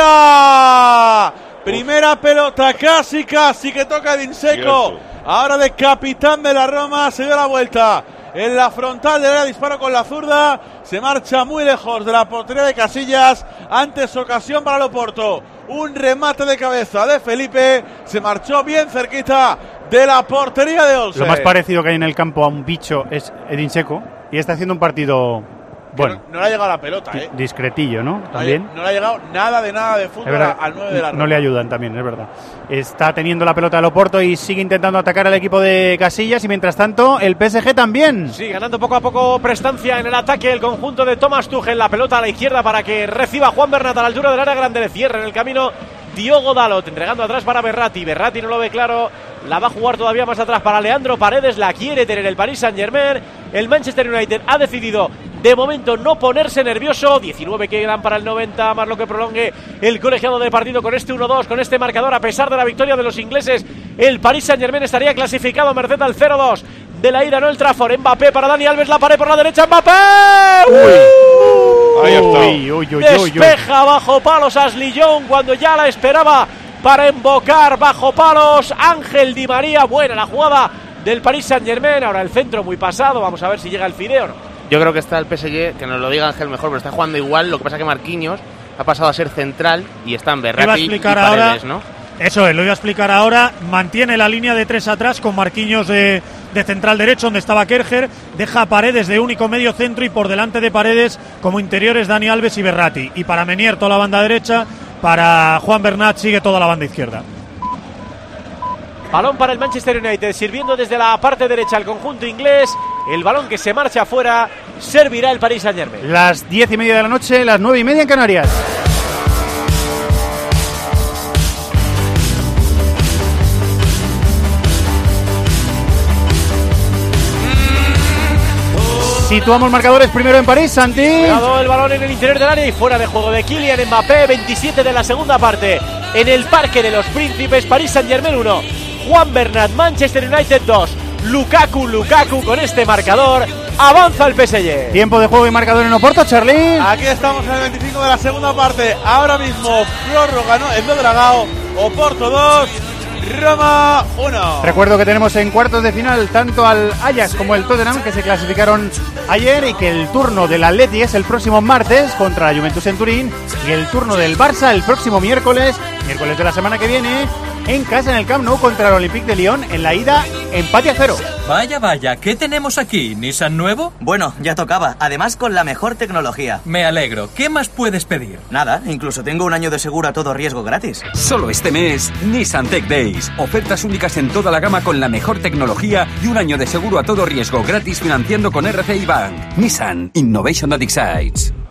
¡Fuera! Primera pelota, casi que toca Edin Dzeko. Ahora de capitán de la Roma, se dio la vuelta en la frontal del área, disparo con la zurda, se marcha muy lejos de la portería de Casillas. Antes ocasión para el Oporto, un remate de cabeza de Felipe, se marchó bien cerquita de la portería de Olsen. Lo más parecido que hay en el campo a un bicho es Edin Dzeko, y está haciendo un partido bueno. No le ha llegado la pelota, discretillo, ¿no? También. No le ha llegado nada de fútbol al 9 de la Roma. No le ayudan también, es verdad. Está teniendo la pelota el Oporto y sigue intentando atacar al equipo de Casillas, y mientras tanto el PSG también. Sí, ganando poco a poco prestancia en el ataque el conjunto de Thomas Tuchel. La pelota a la izquierda para que reciba Juan Bernat a la altura del área grande. Le cierra en el camino Diogo Dalot, entregando atrás para Verratti. Verratti no lo ve claro, la va a jugar todavía más atrás para Leandro Paredes. La quiere tener el Paris Saint-Germain. El Manchester United ha decidido de momento no ponerse nervioso. 19 que quedan para el 90, más lo que prolongue el colegiado de partido con este 1-2, con este marcador. A pesar de la victoria de los ingleses, el Paris Saint-Germain estaría clasificado a merced al 0-2 de la ida, no el Trafford. Mbappé para Dani Alves, la pared por la derecha, Mbappé. Ahí está. Despeja bajo palos Ashley Young cuando ya la esperaba para embocar bajo palos Ángel Di María. Buena la jugada del Paris Saint-Germain. Ahora el centro muy pasado, vamos a ver si llega el fideo o no. Yo creo que está el PSG, que nos lo diga Ángel mejor, pero está jugando igual. Lo que pasa es que Marquinhos ha pasado a ser central y están Verratti y Paredes, ahora, ¿no? Eso es, lo voy a explicar ahora. Mantiene la línea de 3 atrás con Marquinhos de central derecho, donde estaba Kerger. Deja a Paredes de único medio centro, y por delante de Paredes como interiores Dani Alves y Verratti. Y para Meunier toda la banda derecha, para Juan Bernat sigue toda la banda izquierda. Balón para el Manchester United, sirviendo desde la parte derecha el conjunto inglés. El balón que se marcha afuera, servirá el Paris Saint-Germain. Las 10:30 de la noche, las 9:30 en Canarias. Situamos marcadores primero en París, Santi. Cuidado, el balón en el interior del área y fuera de juego de Kylian Mbappé. 27 de la segunda parte en el Parque de los Príncipes. Paris Saint-Germain 1, Juan Bernat, Manchester United 2. Lukaku con este marcador. Avanza el PSG. Tiempo de juego y marcador en Oporto, Charly. Aquí estamos en el 25 de la segunda parte. Ahora mismo prórroga, ¿no? En Dragao. Oporto 2, Roma 1. Recuerdo que tenemos en cuartos de final tanto al Ajax como el Tottenham, que se clasificaron ayer, y que el turno del Atleti es el próximo martes contra la Juventus en Turín, y el turno del Barça el próximo miércoles de la semana que viene, en casa en el Camp Nou contra el Olympique de Lyon. En la ida, empate a 0. Vaya, ¿qué tenemos aquí? ¿Nissan nuevo? Bueno, ya tocaba, además con la mejor tecnología. Me alegro. ¿Qué más puedes pedir? Nada, incluso tengo un año de seguro a todo riesgo gratis. Solo este mes, Nissan Tech Days. Ofertas únicas en toda la gama con la mejor tecnología y un año de seguro a todo riesgo gratis financiando con RCI Bank. Nissan Innovation that excites.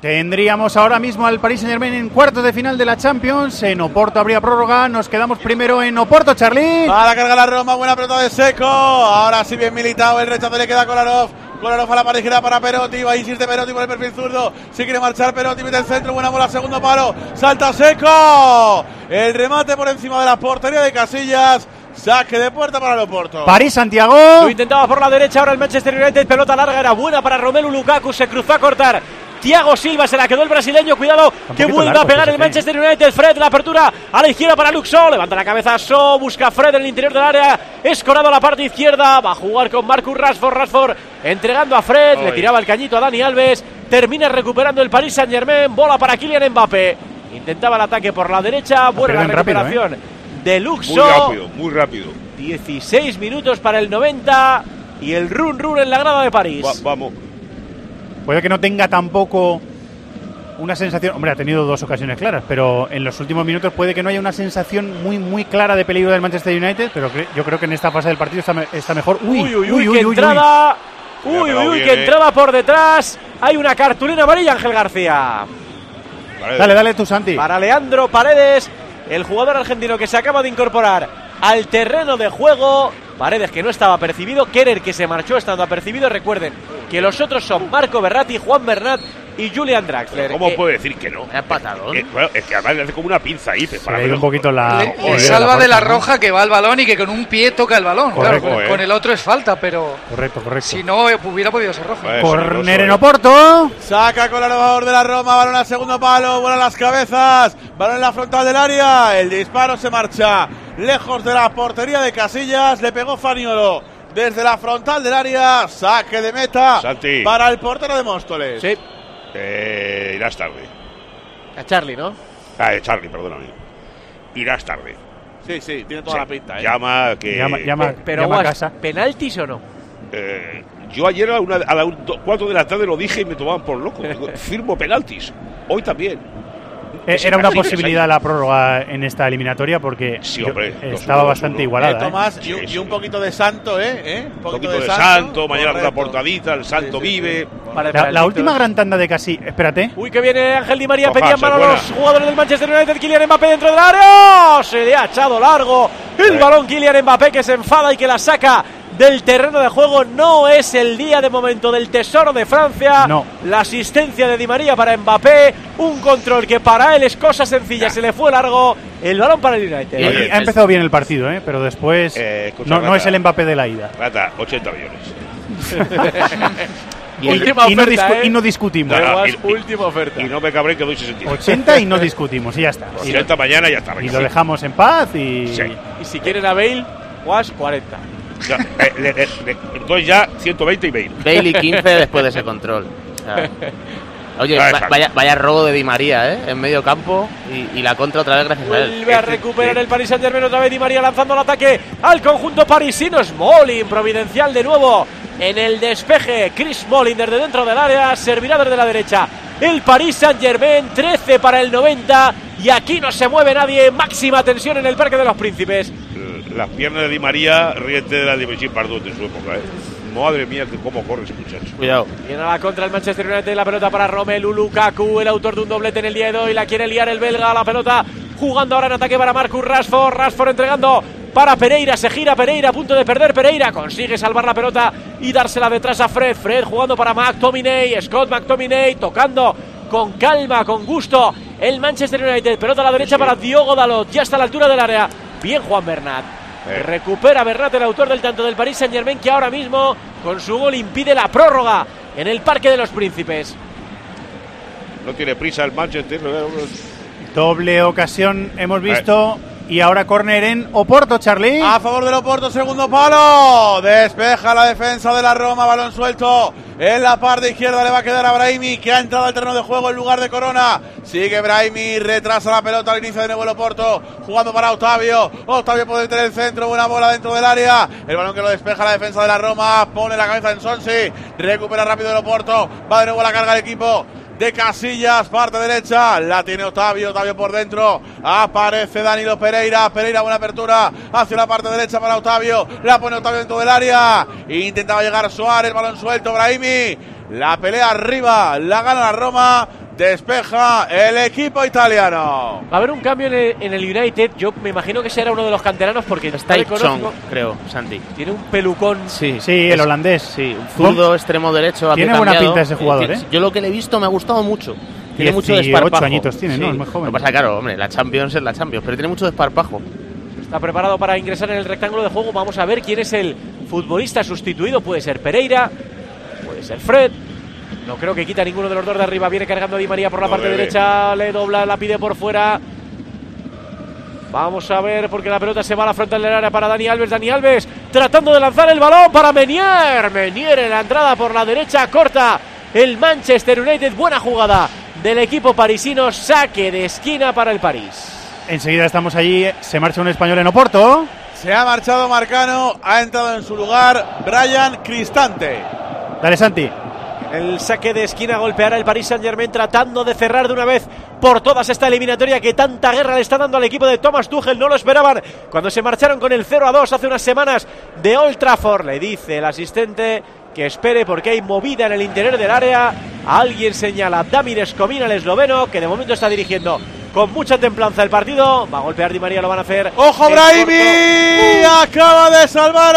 Tendríamos ahora mismo al Paris Saint-Germain en cuartos de final de la Champions. En Oporto habría prórroga. Nos quedamos primero en Oporto, Charly. Va a cargar la Roma, buena pelota de Seco. Ahora sí bien militado, el rechazo le queda a Kolarov. Kolarov a la pared para Perotti, va a insistir Perotti por el perfil zurdo. Si quiere marchar Perotti, mete el centro, buena bola, segundo palo. Salta Seco. El remate por encima de la portería de Casillas. Saque de puerta para el Oporto. París, Santiago. Lo intentaba por la derecha, ahora el Manchester United. Pelota larga, era buena para Romelu Lukaku. Se cruzó a cortar Thiago Silva, se la quedó el brasileño. Cuidado que vuelve a pegar el Manchester United. Fred, la apertura a la izquierda para Luke Shaw. Levanta la cabeza Shaw, busca a Fred en el interior del área. Escorado a la parte izquierda. Va a jugar con Marcus Rashford. Rashford entregando a Fred. Le tiraba el cañito a Dani Alves. Termina recuperando el Paris Saint-Germain. Bola para Kylian Mbappé. Intentaba el ataque por la derecha. Buena la recuperación de Luke Shaw. Muy rápido. 16 minutos para el 90. Y el run en la grada de París. Vamos. Puede que no tenga tampoco una sensación. Hombre, ha tenido 2 ocasiones claras, pero en los últimos minutos puede que no haya una sensación muy clara de peligro del Manchester United. Pero yo creo que en esta fase del partido está mejor. Uy, entrada. Que entrada por detrás. Hay una cartulina amarilla, Ángel García. Dale tú, Santi. Para Leandro Paredes, el jugador argentino que se acaba de incorporar al terreno de juego. Paredes, que no estaba apercibido. Kerer, que se marchó estando apercibido. Recuerden que los otros son Marco Verratti, Juan Bernat y Julian Draxler. ¿Cómo puede decir que no? Es patadón. Bueno, es que además le hace como una pinza ahí. Un poquito le salva de la roja, que va al balón y que con un pie toca el balón. Correcto, claro, con el otro es falta, pero correcto. Si no, hubiera podido ser roja. Corner en Oporto. Saca con el jugador de la Roma. Balón al segundo palo. Vuelan las cabezas. Balón en la frontal del área. El disparo se marcha lejos de la portería de Casillas. Le pegó Faniolo desde la frontal del área. Saque de meta para el portero de Móstoles. Sí. Irás tarde. A Charlie, ¿no? Charlie, perdóname. Irás tarde. Sí, tiene toda la pinta. Llama a casa. ¿Penaltis o no? Yo ayer a las 4 de la tarde lo dije y me tomaban por loco. Firmo penaltis. Hoy también. Era una posibilidad la prórroga en esta eliminatoria porque estaba bastante igualada. Tomás, y un poquito de santo, Un poquito de santo, mañana una portadita, el santo vive. La última gran tanda de casi. Espérate. Uy, que viene Ángel Di María, pedían mano a los jugadores del Manchester United. Kylian Mbappé dentro del área. Se le ha echado largo el balón. Kylian Mbappé, que se enfada y que la saca del terreno de juego. No es el día de momento del tesoro de Francia. No. La asistencia de Di María para Mbappé. Un control que para él es cosa sencilla. Se le fue largo el balón para el United. Ha empezado bien el partido, pero después no es el Mbappé de la ida. Rata, 80 millones. Y no discutimos. Última oferta. Y no me cabré que doy 60. 80 y no discutimos, y ya está. 80 mañana ya está. Y lo dejamos en paz y si quieren a Bale, Wash 40. Entonces ya 120 y Bale. Bale y 15 después de ese control. Oye, vaya robo de Di María, en medio campo y la contra otra vez gracias a él. Vuelve a recuperar el Paris Saint-Germain otra vez Di María lanzando el ataque al conjunto parisino. Smalling, providencial de nuevo en el despeje. Chris Smalling desde dentro del área, servirá desde la derecha el Paris Saint-Germain. 13 para el 90 y aquí no se mueve nadie. Máxima tensión en el Parque de los Príncipes. Las piernas de Di María riente de la Dimension Pardot en su época, Madre mía, cómo corre ese muchacho. Cuidado. Viene a la contra el Manchester United. La pelota para Romelu Lukaku, el autor de un doblete en el día de hoy. La quiere liar el belga. La pelota jugando ahora en ataque para Marcus Rashford. Rashford entregando para Pereira. Se gira Pereira, a punto de perder Pereira. Consigue salvar la pelota y dársela detrás a Fred. Fred jugando para McTominay. Scott McTominay tocando con calma, con gusto el Manchester United. Pelota a la derecha para Diogo Dalot. Ya está a la altura del área. Bien Juan Bernat. Recupera Bernat, el autor del tanto del Paris Saint-Germain, que ahora mismo con su gol impide la prórroga en el Parque de los Príncipes. No tiene prisa el Manchester. Doble ocasión hemos visto. Y ahora córner en Oporto, Charly. A favor del Oporto, segundo palo. Despeja la defensa de la Roma, balón suelto. En la parte izquierda le va a quedar a Brahimi, que ha entrado al terreno de juego en lugar de Corona. Sigue Brahimi, retrasa la pelota al inicio de nuevo el Oporto, jugando para Octavio. Octavio puede tener el centro, buena bola dentro del área. El balón que lo despeja la defensa de la Roma, pone la cabeza en Sonsi, recupera rápido el Oporto, va de nuevo a la carga del equipo de Casillas, parte derecha, la tiene Octavio por dentro, aparece Danilo Pereira, buena apertura hacia la parte derecha para Octavio, la pone Octavio dentro del área, intentaba llegar Suárez, balón suelto, Brahimi, la pelea arriba, la gana la Roma, Despeja el equipo italiano. Va a haber un cambio en el United. Yo me imagino que será uno de los canteranos porque está Chong, creo, Santi. Tiene un pelucón. Sí, el holandés. Sí, un zurdo extremo derecho. Tiene buena pinta ese jugador, Yo lo que le he visto me ha gustado mucho. Tiene mucho desparpajo. 8 añitos tiene, ¿no? Es muy joven. Lo que pasa, claro, hombre, la Champions es la Champions, pero tiene mucho desparpajo. Está preparado para ingresar en el rectángulo de juego. Vamos a ver quién es el futbolista sustituido. Puede ser Pereira, puede ser Fred. No creo que quita ninguno de los dos de arriba. Viene cargando a Di María por la parte derecha. Le dobla, la pide por fuera. Vamos a ver porque la pelota se va a la frontal del área para Dani Alves. Dani Alves tratando de lanzar el balón para Menier. Menier en la entrada por la derecha. Corta el Manchester United. Buena jugada del equipo parisino. Saque de esquina para el París. Enseguida estamos allí. Se marcha un español en Oporto. Se ha marchado Marcano. Ha entrado en su lugar Brian Cristante. Dale, Santi. El saque de esquina golpeará el Paris Saint-Germain tratando de cerrar de una vez por todas esta eliminatoria que tanta guerra le está dando al equipo de Thomas Tuchel. No lo esperaban cuando se marcharon con el 0-2 hace unas semanas de Old Trafford. Le dice el asistente que espere porque hay movida en el interior del área. Alguien señala Damir Skomina, el esloveno, que de momento está dirigiendo con mucha templanza el partido. Va a golpear Di María, lo van a hacer. ¡Ojo, Brahimi! Acaba de salvar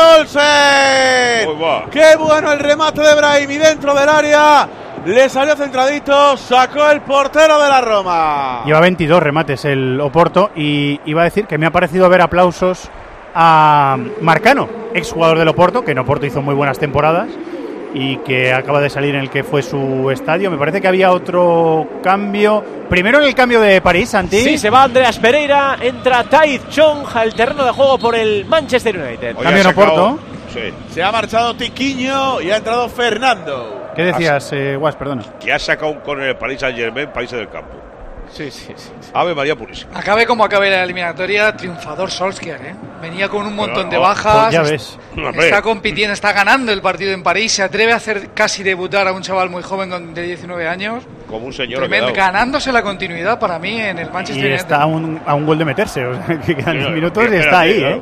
Olsen. ¡Qué bueno el remate de Brahimi dentro del área! Le salió centradito, sacó el portero de la Roma. Lleva 22 remates el Oporto y iba a decir que me ha parecido ver aplausos a Marcano, exjugador del Oporto, que en Oporto hizo muy buenas temporadas y que acaba de salir en el que fue su estadio. Me parece que había otro cambio. Primero en el cambio de París, Santi. Sí, se va Andreas Pereira, entra Taith Chong al terreno de juego por el Manchester United. Cambio en Oporto. Sí. Se ha marchado Tiquiño y ha entrado Fernando. ¿Qué decías, Guas? Perdona. Que ha sacado con el Paris Saint-Germain, país del campo. Sí. Ave María Purísima. Acabe como acabe la eliminatoria, triunfador Solskjaer, Venía con un montón de bajas. Pues ya ves. Está compitiendo, está ganando el partido en París. Se atreve a hacer casi debutar a un chaval muy joven de 19 años. Como un señor. Tremendo, ganándose la continuidad para mí en el Manchester United. Y está a un gol de meterse. O sea, que quedan 10 minutos y está ahí,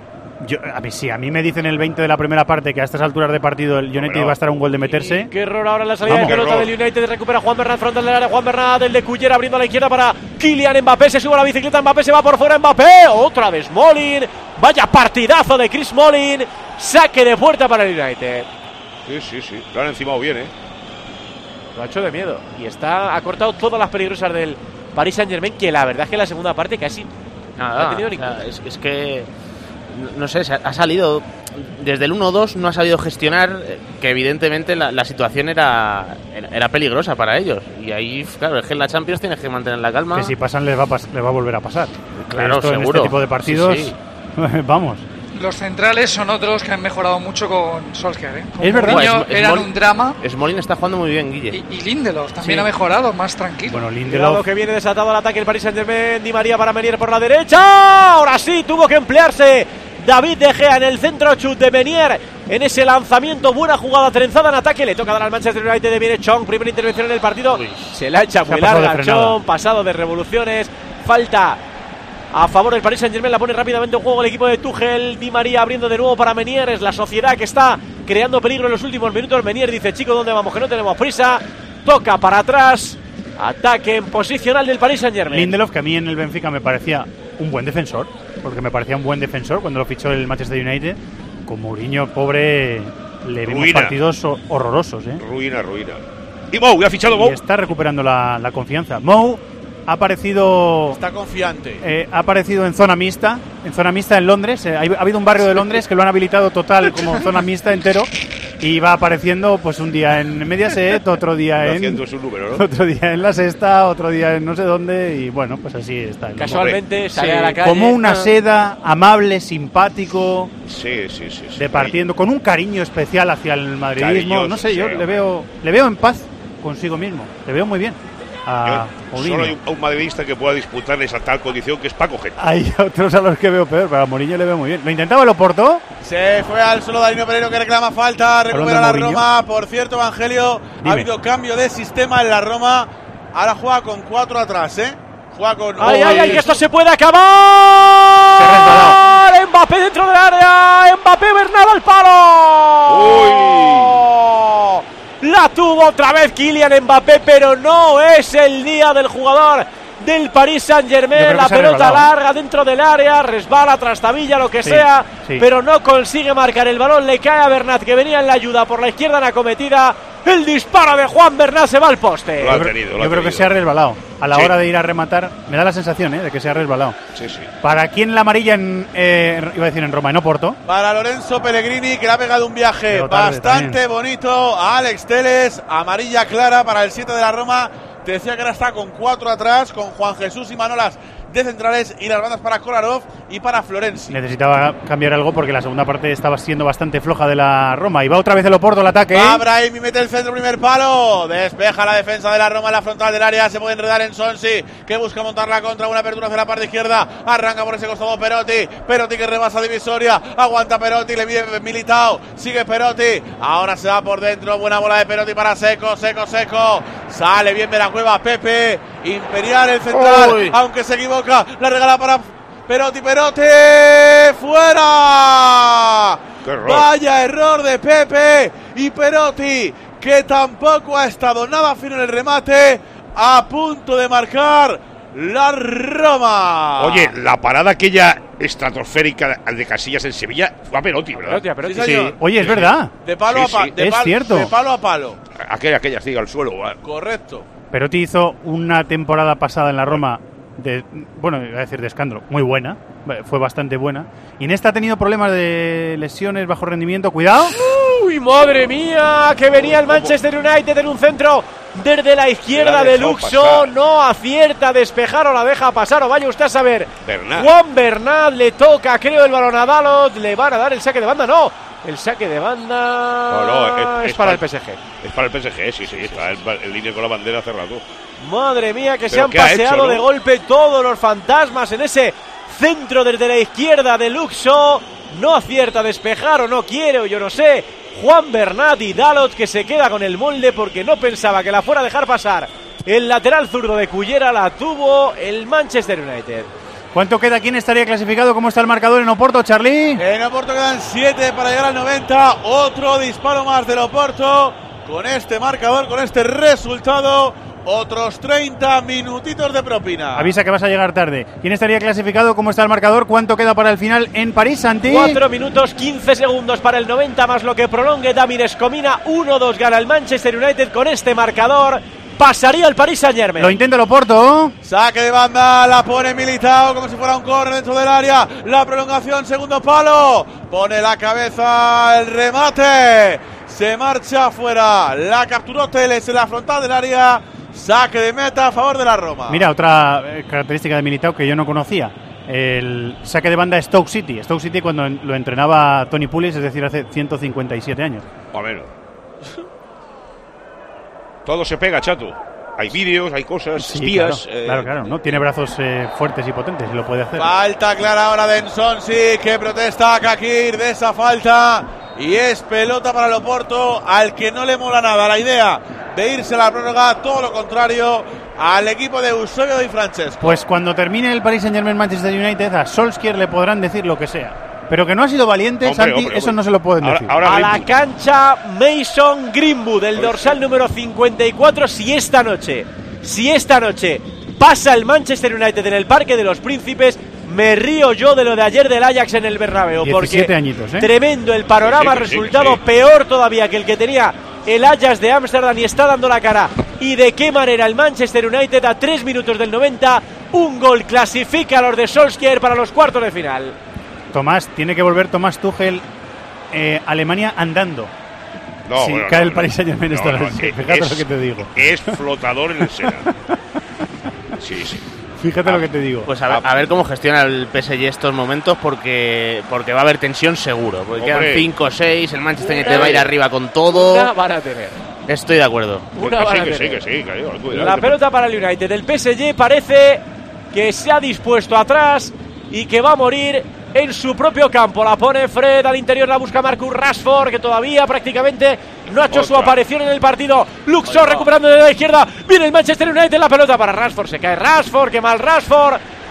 a mí me dicen el 20 de la primera parte que a estas alturas de partido el United va a estar a un gol de meterse. Qué error ahora en la salida de pelota del United. Recupera Juan Bernat frontal del área. Juan Bernat, el de Cullera abriendo a la izquierda para Kylian Mbappé. Se sube a la bicicleta. Mbappé se va por fuera. Mbappé. Otra vez Smalling. Vaya partidazo de Chris Smalling. Saque de puerta para el United. Sí. Lo han encimado bien, Lo ha hecho de miedo. Y ha cortado todas las peligrosas del Paris Saint-Germain, que la verdad es que en la segunda parte casi no ha tenido ninguna. Es que no sé, ha salido desde el 1-2, no ha sabido gestionar, que evidentemente la situación era peligrosa para ellos. Y ahí, claro, es que en la Champions tienes que mantener la calma. Que si pasan les va a volver a pasar. Claro, esto, seguro. En este tipo de partidos, sí. Vamos. Los centrales son otros que han mejorado mucho con Solskjaer, Es verdad. Eran un drama. Smalling está jugando muy bien, Guille. Y Lindelof también ha mejorado, más tranquilo. Bueno, Lindelof, que viene desatado al ataque el Paris Saint-Germain. Di María para Menier por la derecha. Ahora sí, tuvo que emplearse David De Gea en el centro, chut de Menier en ese lanzamiento. Buena jugada trenzada en ataque. Le toca dar al Manchester United de viene Chong. Primera intervención en el partido. Se la echa muy larga Chong. Pasado de revoluciones. Falta a favor del Paris Saint-Germain, la pone rápidamente en juego el equipo de Tuchel. Di María abriendo de nuevo para Menier. Es la sociedad que está creando peligro en los últimos minutos. Menier dice, chicos, ¿dónde vamos? Que no tenemos prisa. Toca para atrás. Ataque en posicional del Paris Saint-Germain. Lindelof, que a mí en el Benfica me parecía un buen defensor, porque me parecía un buen defensor cuando lo fichó el Manchester United. Con Mourinho, pobre, le vimos partidos horrorosos. Ruina. Y Mou, ya ha fichado Mou. Y está recuperando la confianza. Mou ha aparecido. Está confiante. Ha aparecido en zona mixta en Londres. Ha habido un barrio de Londres que lo han habilitado total como zona mixta entero. Y va apareciendo pues un día en Mediaset, otro día otro día en La Sexta, otro día en no sé dónde. Y bueno, pues así está. Casualmente sale a la calle. Como una seda, amable, simpático. Sí. Departiendo, con un cariño especial hacia el madridismo. No sé, yo le veo en paz consigo mismo. Le veo muy bien. Solo hay un madridista que pueda disputarle esa tal condición, que es Paco Gento. Hay otros a los que veo peor, pero a Mourinho le veo muy bien. Lo intentaba el Oporto. Se fue al suelo Danilo Pereiro, que reclama falta. Recupera la Roma. Por cierto, Evangelio, ha habido cambio de sistema en la Roma. Ahora juega con 4 atrás, Juega con... ¡Ay! ¡Esto se puede acabar! ¡Mbappé dentro del área! ¡Mbappé Bernat al palo! ¡Uy! La tuvo otra vez Kylian Mbappé, pero no es el día del jugador del Paris Saint-Germain. La pelota larga dentro del área, resbala, trastabilla, lo que sea, pero no consigue marcar el balón. Le cae a Bernat, que venía en la ayuda por la izquierda en acometida. El disparo de Juan Bernat se va al poste. Yo creo que se ha resbalado a la hora de ir a rematar. Me da la sensación de que se ha resbalado. ¿Para quién la amarilla iba a decir en Roma, en Oporto? Para Lorenzo Pellegrini, que le ha pegado un viaje bastante bonito a Alex Telles. Amarilla clara para el 7 de la Roma. Te decía que ahora está con 4 atrás, con Juan Jesús y Manolas de centrales y las bandas para Kolarov y para Florenzi. Necesitaba cambiar algo porque la segunda parte estaba siendo bastante floja de la Roma. Y va otra vez el Oporto al ataque. Va Brahim y mete el centro, primer palo. Despeja la defensa de la Roma en la frontal del área. Se puede enredar en Sonsi, que busca montarla contra una apertura hacia la parte izquierda. Arranca por ese costado Perotti. Perotti que rebasa divisoria. Aguanta Perotti, le viene Militao. Sigue Perotti. Ahora se va por dentro. Buena bola de Perotti para Seco. Sale bien de la cueva Pepe. Imperial el central. Aunque se equivoca. La regala para Perotti, ¡fuera! Vaya error de Pepe y Perotti, que tampoco ha estado nada fino en el remate, a punto de marcar la Roma. Oye, la parada aquella estratosférica de Casillas en Sevilla fue a Perotti, ¿verdad? Perotti, sí. Oye, es verdad. De palo a palo. Es cierto. De palo a palo. Aquella sigue al suelo. Correcto. Perotti hizo una temporada pasada en la Roma iba a decir de escándalo, muy buena, fue bastante buena, y en esta ha tenido problemas de lesiones, bajo rendimiento, cuidado. ¡Uy, madre mía! Que venía el Manchester United en un centro desde la izquierda de Luxo, no acierta a despejar o la deja pasar, o vaya usted a saber. Juan Bernat le toca, creo, el balón a Dalot, le van a dar el saque de banda, el saque de banda es para el PSG. Es para el PSG, sí, está en línea con la bandera hace rato. Madre mía, que se han paseado de golpe todos los fantasmas en ese centro desde la izquierda de Luxo. No acierta a despejar o no quiere, o yo no sé. Juan Bernat y Dalot, que se queda con el molde porque no pensaba que la fuera a dejar pasar. El lateral zurdo de Cullera la tuvo el Manchester United. ¿Cuánto queda? ¿Quién estaría clasificado? ¿Cómo está el marcador en Oporto, Charlie? En Oporto quedan 7 para llegar al 90. Otro disparo más del Oporto. Con este marcador, con este resultado, otros 30 minutitos de propina. Avisa que vas a llegar tarde. ¿Quién estaría clasificado? ¿Cómo está el marcador? ¿Cuánto queda para el final en París, Santi? 4 minutos 15 segundos para el 90, más lo que prolongue David Escomina. 1-2 gana el Manchester United con este marcador. Pasaría el Paris Saint-Germain. Lo intenta el Oporto. Saque de banda, la pone Militao como si fuera un córner dentro del área. La prolongación, segundo palo. Pone la cabeza, el remate. Se marcha afuera. La capturó Telles en la frontal del área. Saque de meta a favor de la Roma. Mira, otra característica de Militao que yo no conocía. El saque de banda de Stoke City. Stoke City cuando lo entrenaba Tony Pulis, es decir, hace 157 años. A ver. Todo se pega, chato. Hay vídeos, hay cosas, espías. Claro, ¿no? Tiene brazos fuertes y potentes y lo puede hacer. Falta clara ahora de Nsonsi, que protesta a Kakir de esa falta. Y es pelota para el Oporto, al que no le mola nada la idea de irse a la prórroga, todo lo contrario al equipo de Eusebio Di Francesco. Pues cuando termine el Paris Saint-Germain Manchester United, a Solskjaer le podrán decir lo que sea. Pero que no ha sido valiente, Santi, eso no se lo pueden decir. A la cancha Mason Greenwood, el dorsal número 54, si esta noche pasa el Manchester United en el Parque de los Príncipes, me río yo de lo de ayer del Ajax en el Bernabéu, porque añitos, tremendo el panorama, resultado peor todavía que el que tenía el Ajax de Ámsterdam, y está dando la cara. Y de qué manera el Manchester United a 3 minutos del 90, un gol clasifica a los de Solskjaer para los cuartos de final. Tiene que volver Tomás Tuchel, Alemania andando. Cae el Paris Saint-Germain esta noche. Fíjate lo que te digo. Es flotador en el Sena. Sí. Fíjate lo que te digo. Pues a ver cómo gestiona el PSG estos momentos, porque va a haber tensión seguro. Porque quedan 5 o 6, el Manchester United va a ir arriba con todo. Una van a tener. Estoy de acuerdo. Sí, la pelota para el United. El PSG parece que se ha dispuesto atrás y que va a morir en su propio campo. La pone Fred al interior, la busca Marcus Rashford, que todavía prácticamente no ha hecho su aparición en el partido. Luxor recuperando de la izquierda, viene el Manchester United, la pelota para Rashford, se cae Rashford, qué mal Rashford,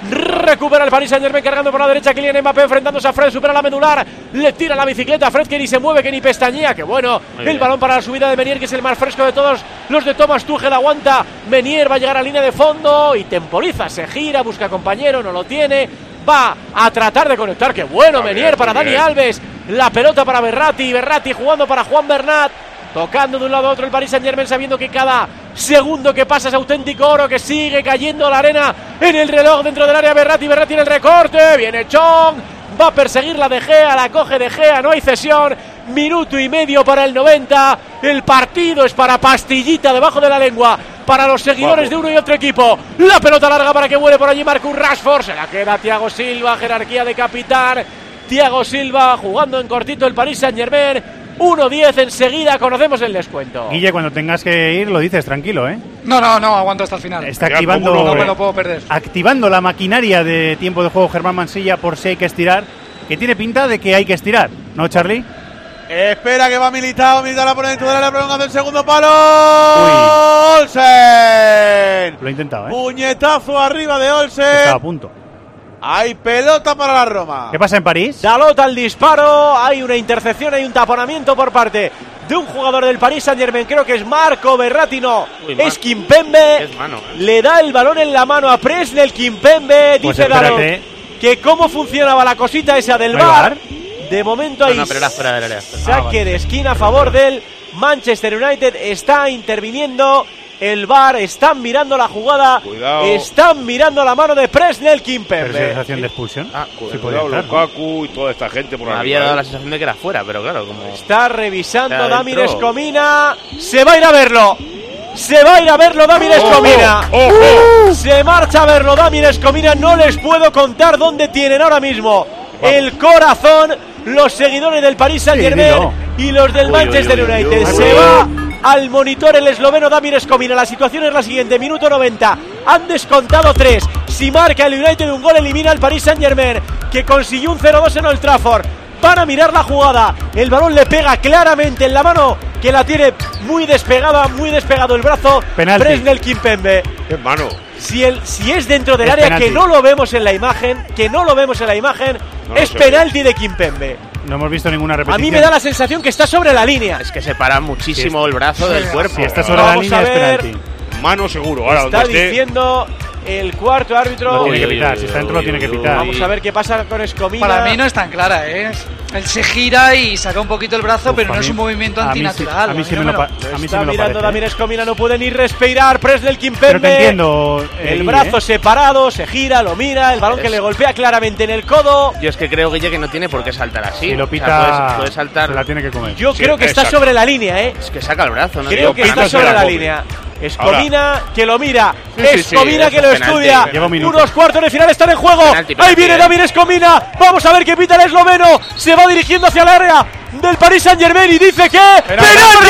Recupera el Paris Saint-Germain cargando por la derecha. Kylian Mbappé enfrentándose a Fred. Supera la medular. Le tira la bicicleta a Fred, que ni se mueve, que ni pestañea. Que bueno. El balón para la subida de Menier, que es el más fresco de todos los de Thomas Tuchel. Aguanta. Menier va a llegar a línea de fondo y temporiza. Se gira, busca compañero, no lo tiene. Va a tratar de conectar. Que bueno, Menier para Dani Alves. La pelota para Verratti. Verratti jugando para Juan Bernat. Tocando de un lado a otro el Paris Saint-Germain, sabiendo que cada segundo que pasa es auténtico oro, que sigue cayendo la arena en el reloj dentro del área. Verratti en el recorte, viene Chong, va a perseguir la De Gea, la coge De Gea, no hay cesión, minuto y medio para el 90, el partido es para pastillita debajo de la lengua, para los seguidores de uno y otro equipo. La pelota larga para que vuele por allí Marcus Rashford, se la queda Thiago Silva, jerarquía de capitán, Thiago Silva jugando en cortito el Paris Saint-Germain. 1-10, enseguida conocemos el descuento. Guille, cuando tengas que ir lo dices tranquilo, ¿eh? No, aguanto hasta el final. Está activando, no me lo puedo perder. Activando la maquinaria de tiempo de juego Germán Mansilla por si hay que estirar, que tiene pinta de que hay que estirar, ¿no, Charlie? Espera que va Militao la pone dentro del área, prolongando el segundo palo. Olsen. Lo he intentado, ¿eh? Puñetazo arriba de Olsen. Estaba a punto. Hay pelota para la Roma. ¿Qué pasa en París? Dalot al disparo, hay una intercepción, hay un taponamiento por parte de un jugador del Paris Saint-Germain, creo que es Marco Verratti, no, es Kimpembe, le da el balón en la mano a Presnel Kimpembe, pues dice Dalot que cómo funcionaba la cosita esa del VAR. De momento hay saque de esquina a favor del Manchester United, está interviniendo el VAR, están mirando la jugada. Cuidado. Están mirando la mano de Presnel Kimpembe. ¿Pero sensación de expulsión? Cuidado, Lukaku y toda esta gente por arriba. Había dado la sensación de que era fuera, pero claro, como... Está revisando Damir Escomina. Se va a ir a verlo. Se va a ir a verlo Damir Escomina. Se marcha a verlo Damir Escomina. No les puedo contar dónde tienen ahora mismo el corazón los seguidores del Paris Saint-Germain y los del Manchester United. Se va al monitor el esloveno Damir Escomina. La situación es la siguiente, minuto 90. Han descontado 3. Si marca el United un gol, elimina al Paris Saint-Germain, que consiguió un 0-2 en Old Trafford. Van a mirar la jugada. El balón le pega claramente en la mano, que la tiene muy despegada, muy despegado el brazo. Penalti. Presnel Kimpembe. ¿Qué mano? Si es dentro del área, penalti. Que no lo vemos en la imagen, es penalti de Kimpembe. No hemos visto ninguna repetición. A mí me da la sensación que está sobre la línea. Es que separa muchísimo el brazo del cuerpo. Si está sobre la línea es penalti. Mano seguro. Ahora, está diciendo el cuarto árbitro. Lo tiene que pitar, si está dentro lo tiene que pitar. Vamos a ver qué pasa con Escomina. Para mí no es tan clara, ¿eh? Él se gira y saca un poquito el brazo, pero no es un movimiento antinatural. A mí sí me lo está mirando Damir Escomina, no puede ni respirar. Presnel Kimpembe. Pero te entiendo. El brazo separado, se gira, lo mira, el balón que le golpea claramente en el codo. Yo es que creo, Guille, que no tiene por qué saltar así. Si lo pita, puede saltar. Se la tiene que comer. Yo creo que está sobre la línea, ¿eh? Es que saca el brazo, ¿no? Creo que está sobre la línea. Escomina que lo mira, Escomina que lo estudia. Unos cuartos de final están en juego. Ahí viene Damir Escomina. Vamos a ver qué pita el esloveno. Se va dirigiendo hacia el área del Paris Saint-Germain y dice que penalti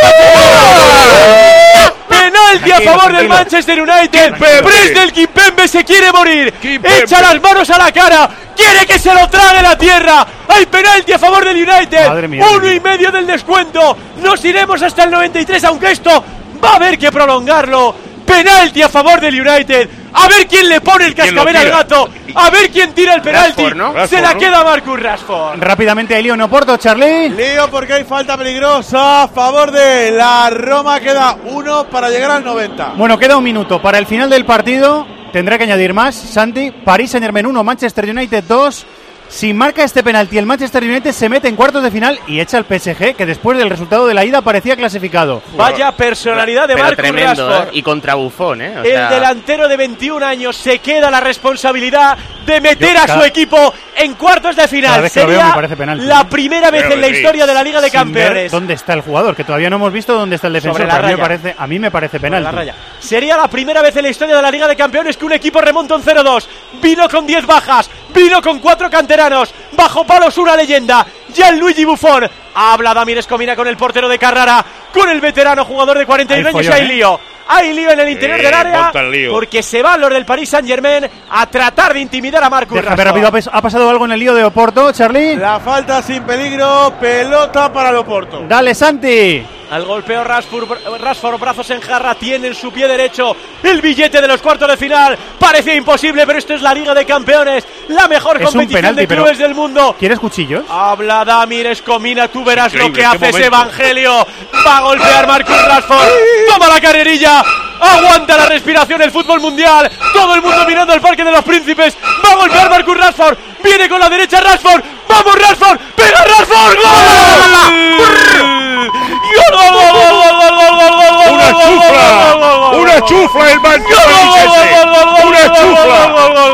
a favor del Manchester United. Presnel Kimpembe se quiere morir. Echa las manos a la cara. Quiere que se lo trague la tierra. Hay penalti a favor del United. 1,5 del descuento. Nos iremos hasta el 93, aunque esto va a haber que prolongarlo. Penalti a favor del United. A ver quién le pone el cascabel al gato. A ver quién tira el penalti. Se la queda Marcus Rashford. Rápidamente hay lío en Oporto, Charlie. Lío porque hay falta peligrosa a favor de la Roma. Queda 1 para llegar al 90. Bueno, queda 1 minuto para el final del partido. Tendrá que añadir más. Santi, Paris Saint-Germain 1, Manchester United 2. Si marca este penalti, el Manchester United se mete en cuartos de final y echa al PSG, que después del resultado de la ida parecía clasificado. Vaya personalidad de Marcus Rashford. Y contra Buffon, ¿eh? El delantero de 21 años se queda la responsabilidad de meter a su equipo en cuartos de final. Sería la primera vez en la historia de la Liga de Campeones. ¿Dónde está el jugador? Que todavía no hemos visto dónde está el defensor. A mí me parece penalti. Sería la primera vez en la historia de la Liga de Campeones que un equipo remonta un 0-2. Vino con 10 bajas, vino con 4 canteranos. Bajo palos una leyenda, Gianluigi Buffon. Habla Damir Escomina con el portero de Carrara, con el veterano jugador de 41 años. Hay lío. Hay lío en el interior del área porque se van los del Paris Saint-Germain a tratar de intimidar a Marcus Rashford. Rápido, ¿ha pasado algo en el lío de Oporto, Charlie? La falta sin peligro, pelota para el Oporto. Dale, Santi. Al golpeo Rashford, brazos en jarra, tiene en su pie derecho el billete de los cuartos de final. Parecía imposible, pero esto es la Liga de Campeones, la mejor competición de clubes del mundo. ¿Quieres cuchillos? Habla Damir Escomina, tú verás lo que hace ese Evangelio. Va a golpear Marcus Rashford, toma la carrerilla, aguanta la respiración el fútbol mundial. Todo el mundo mirando al Parque de los Príncipes. Va a golpear Marcus Rashford, viene con la derecha Rashford. ¡Vamos Rashford! ¡Pega Rashford! ¡Gol! ¡Una chufla el Manchester! ¡Una chufla!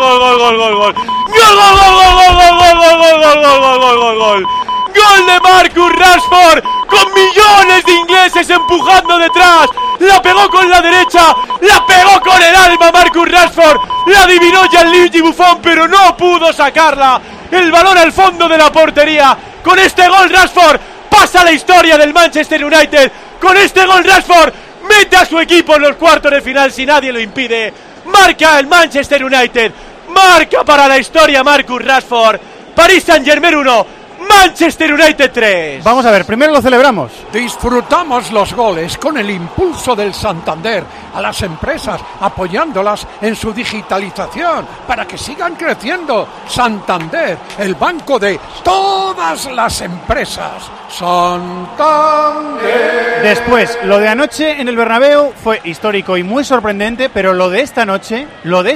¡Gol de Marcus Rashford! Con millones de ingleses empujando detrás. La pegó con la derecha, la pegó con el alma Marcus Rashford. La adivinó Gianluigi Buffon, pero no pudo sacarla. El balón al fondo de la portería. Con este gol Rashford pasa la historia del Manchester United. Con este gol Rashford mete a su equipo en los cuartos de final si nadie lo impide. Marca el Manchester United. Marca para la historia Marcus Rashford. Paris Saint-Germain 1, Manchester United 3. Vamos a ver, primero lo celebramos. Disfrutamos los goles con el impulso del Santander a las empresas, apoyándolas en su digitalización para que sigan creciendo. Santander, el banco de todas las empresas. Santander. Después, lo de anoche en el Bernabéu fue histórico y muy sorprendente, pero lo de esta noche,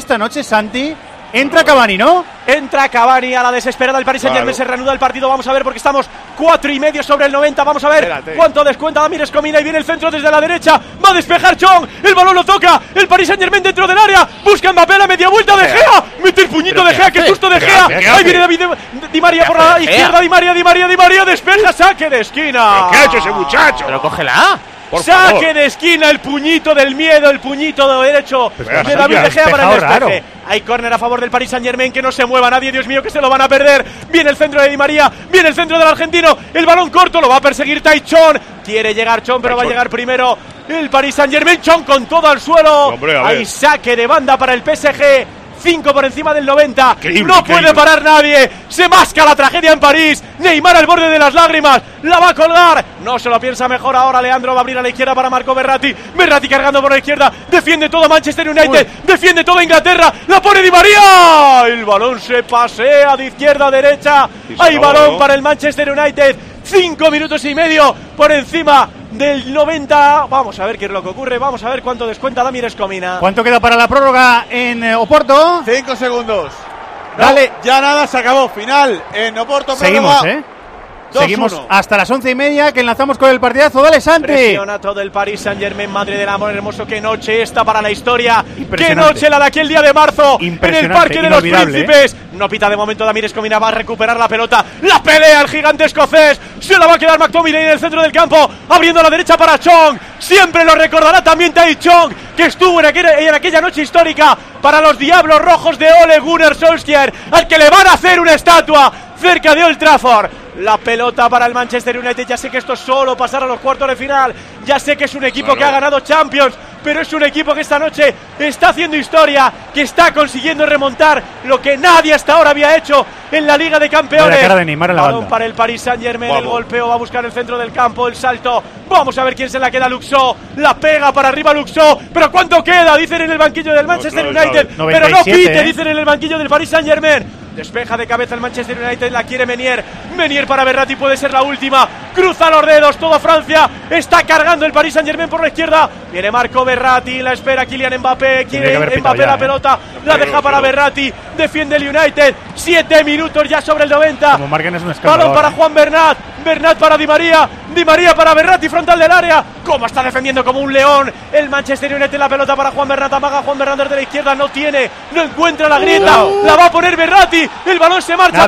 Santi, entra Cavani, ¿no? Entra Cavani a la desesperada. El Paris Saint-Germain se reanuda el partido. Vamos a ver porque estamos 4,5 sobre el 90. Vamos a ver cuánto descuenta Damir Escomina. Y viene el centro desde la derecha. Va a despejar Chong. El balón lo toca. El Paris Saint-Germain dentro del área. Busca Mbappé la media vuelta de Gea. Mete el puñito de Gea. ¡Qué susto de Gea! Ahí viene David Di María por la izquierda. Di María. Despeja. Saque de esquina. ¿Qué ha hecho ese muchacho? Pero cógela. Saque de esquina, el puñito del miedo, el puñito derecho de David De Gea para el despeje. Hay córner a favor del Paris Saint-Germain, que no se mueva nadie, Dios mío, que se lo van a perder. Viene el centro de Di María, viene el centro del argentino, el balón corto, lo va a perseguir Taichon. Quiere llegar Chon, pero va a llegar primero el Paris Saint-Germain. Chon con todo al suelo. Hombre, hay saque de banda para el PSG. 5 por encima del 90. Increíble. Puede parar nadie. Se masca la tragedia en París. Neymar al borde de las lágrimas. La va a colgar. No se lo piensa mejor ahora. Leandro va a abrir a la izquierda para Marco Verratti. Verratti cargando por la izquierda. Defiende todo Manchester United. Defiende todo Inglaterra. La pone Di María. El balón se pasea de izquierda a derecha. Hay balón para el Manchester United. 5 minutos y medio por encima del 90. Vamos a ver qué es lo que ocurre. Vamos a ver cuánto descuenta Damir Escomina. ¿Cuánto queda para la prórroga en Oporto? 5 segundos. Dale. No, ya nada, se acabó. Final en Oporto. Seguimos, Seguimos hasta las 11:30, que enlazamos con el partidazo. Dale, Santi. Presiona todo el Paris Saint-Germain. Madre del amor hermoso, qué noche esta para la historia. Qué noche la de aquel día de marzo en el Parque de los Príncipes. No pita de momento Damir Escomina, va a recuperar la pelota. La pelea el gigante escocés. Se la va a quedar McTominay en el centro del campo, abriendo a la derecha para Chong. Siempre lo recordará también Tai Chong, que estuvo en aquella noche histórica para los Diablos Rojos de Ole Gunnar Solskjaer, al que le van a hacer una estatua cerca de Old Trafford. La pelota para el Manchester United. Ya sé que esto es solo pasar a los cuartos de final. Ya sé que es un equipo que ha ganado Champions, pero es un equipo que esta noche está haciendo historia, que está consiguiendo remontar lo que nadie hasta ahora había hecho en la Liga de Campeones. La cara de Neymar en la balón banda. Para el Paris Saint-Germain. El golpeo va a buscar el centro del campo, el salto. Vamos a ver quién se la queda. Luxo. La pega para arriba Luxo. Pero ¿cuánto queda? Dicen en el banquillo del Manchester United. 97, pero no pite, dicen en el banquillo del Paris Saint-Germain. Despeja de cabeza el Manchester United, la quiere Menier. Menier para Verratti, puede ser la última. Cruza los dedos, toda Francia. Está cargando el Paris Saint-Germain por la izquierda. Viene Marco Verratti, la espera Kylian Mbappé. Quiere Mbappé la pelota, la deja para Verratti. Defiende el United. 7 minutos ya sobre el 90. Como marquen es un escándalo. Balón para Juan Bernat. Bernat para Di María. Di María para Verratti, frontal del área. Como está defendiendo como un león el Manchester United. La pelota para Juan Bernat. Amaga Juan Bernat desde la izquierda. No encuentra la grieta. La va a poner Verratti. El balón se marcha.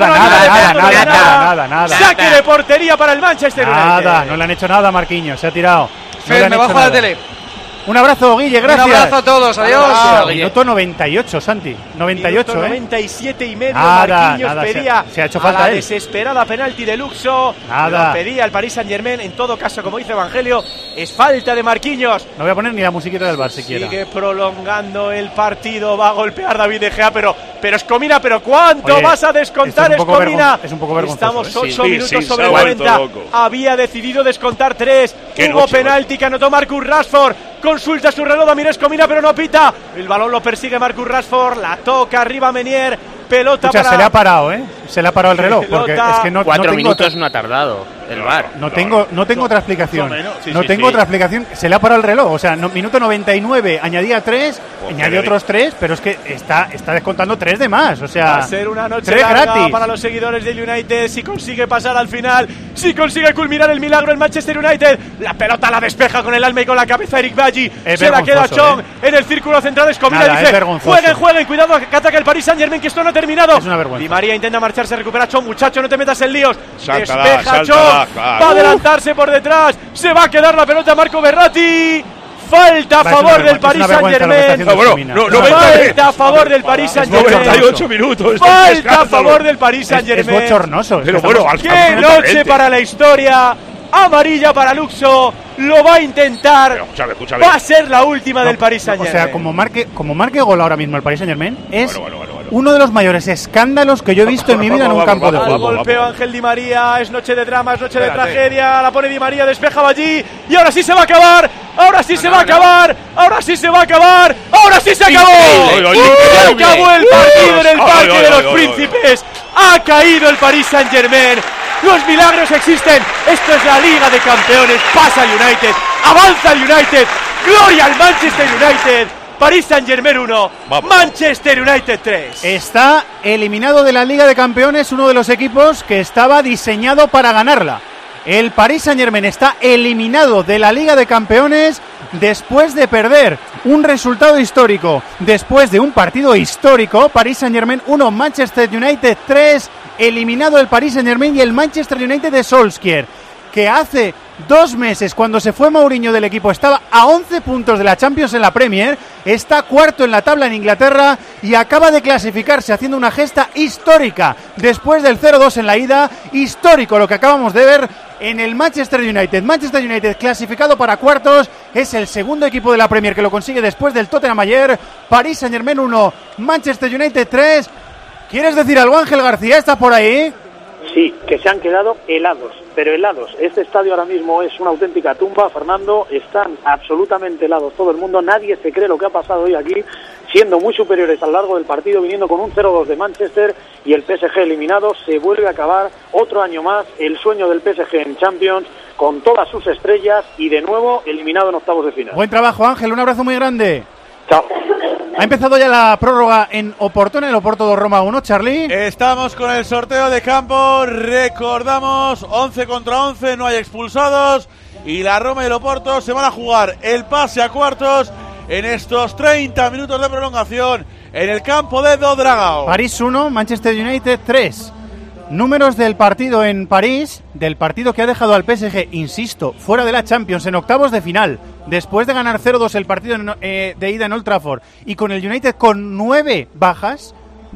Nada. Saque de portería para el Manchester United. Nada, no le han hecho nada a Marquinhos. Se ha tirado. Fer, me bajo a la tele. Un abrazo, Guille, gracias. Un abrazo a todos, adiós. Minuto 98, Santi. 98, minuto 97 y medio. Nada, Marquinhos pedía se ha hecho falta a la desesperada penalti de Luxo. Lo pedía el Paris Saint-Germain. En todo caso, como dice Evangelio, es falta de Marquinhos. No voy a poner ni la musiquita del bar siquiera. Sigue prolongando el partido. Va a golpear David De Gea, pero Escomina, ¿pero cuánto vas a descontar, Escomina? Es un poco vergonzoso. Estamos 8 minutos sobre 90. Había decidido descontar 3. Hubo penalti que anotó Marcus Rashford. Consulta su reloj Damir Escomina, pero no pita. El balón lo persigue Marcus Rashford. La toca arriba Menier. Pelota para... se le ha parado, ¿eh? Se le ha parado el reloj. Porque es que no, 4 no minutos no ha tardado el VAR. No tengo otra explicación. No tengo otra explicación. Se le ha parado el reloj. O sea, minuto 99, añadía 3, añadió otros 3, pero es que está descontando 3 de más. O sea, va a ser una noche larga gratis para los seguidores del United. Si consigue pasar al final, si consigue culminar el milagro el Manchester United. La pelota la despeja con el alma y con la cabeza Eric Bailly. Se la queda Chong en el círculo central. Escomina dice: jueguen, cuidado que ataque el Paris Saint-Germain, que esto no ha terminado. Es una vergüenza. Di María intenta marcharse, recupera Chong. Muchacho, no te metas en líos. Despeja Chong. Va a adelantarse por detrás. Se va a quedar la pelota Marco Verratti. Falta a favor del Paris Saint-Germain. Falta a favor del Paris Saint-Germain. 98 minutos. Falta a favor del Paris Saint-Germain. Es bochornoso. Pero bueno, qué noche para la historia. Amarilla para Luxo. Lo va a intentar. Pero, escúchame. Va a ser la última del Paris Saint-Germain. O sea, como marque gol ahora mismo el Paris Saint-Germain, es uno de los mayores escándalos que yo he visto en mi vida en un campo de fútbol. Golpeo Ángel Di María, es noche de drama, es noche de tragedia. La pone Di María, despeja allí. Y ahora sí se va a acabar. Ahora sí se va a acabar. Ahora sí se va a acabar. Ahora sí se acabó. Se acabó el partido en el Parque de los Príncipes. Ha caído el Paris Saint-Germain. Los milagros existen. Esto es la Liga de Campeones. Pasa el United. Avanza el United. Gloria al Manchester United. Paris Saint-Germain 1, Manchester United 3. Está eliminado de la Liga de Campeones uno de los equipos que estaba diseñado para ganarla. El Paris Saint-Germain está eliminado de la Liga de Campeones después de perder un resultado histórico. Después de un partido histórico, Paris Saint-Germain 1, Manchester United 3, eliminado el Paris Saint-Germain y el Manchester United de Solskjaer, que hace 2 meses, cuando se fue Mourinho del equipo, estaba a 11 puntos de la Champions en la Premier, está cuarto en la tabla en Inglaterra y acaba de clasificarse haciendo una gesta histórica después del 0-2 en la ida. Histórico lo que acabamos de ver en el Manchester United. Manchester United clasificado para cuartos, es el segundo equipo de la Premier que lo consigue después del Tottenham ayer. Paris Saint-Germain 1, Manchester United 3. ¿Quieres decir algo, Ángel García? ¿Estás por ahí? Sí, que se han quedado helados, pero helados. Este estadio ahora mismo es una auténtica tumba, Fernando. Están absolutamente helados todo el mundo. Nadie se cree lo que ha pasado hoy aquí, siendo muy superiores a lo largo del partido, viniendo con un 0-2 de Manchester y el PSG eliminado. Se vuelve a acabar otro año más el sueño del PSG en Champions, con todas sus estrellas y de nuevo eliminado en octavos de final. Buen trabajo, Ángel. Un abrazo muy grande. Chao. Ha empezado ya la prórroga en Oporto, en el Oporto de Roma 1, Charlie. Estamos con el sorteo de campo. Recordamos, 11 contra 11, no hay expulsados. Y la Roma y el Oporto se van a jugar el pase a cuartos en estos 30 minutos de prolongación en el campo de Do Dragao. París 1, Manchester United 3. Números del partido en París, del partido que ha dejado al PSG, insisto, fuera de la Champions en octavos de final, después de ganar 0-2 el partido de ida en Old Trafford, y con el United con 9 bajas,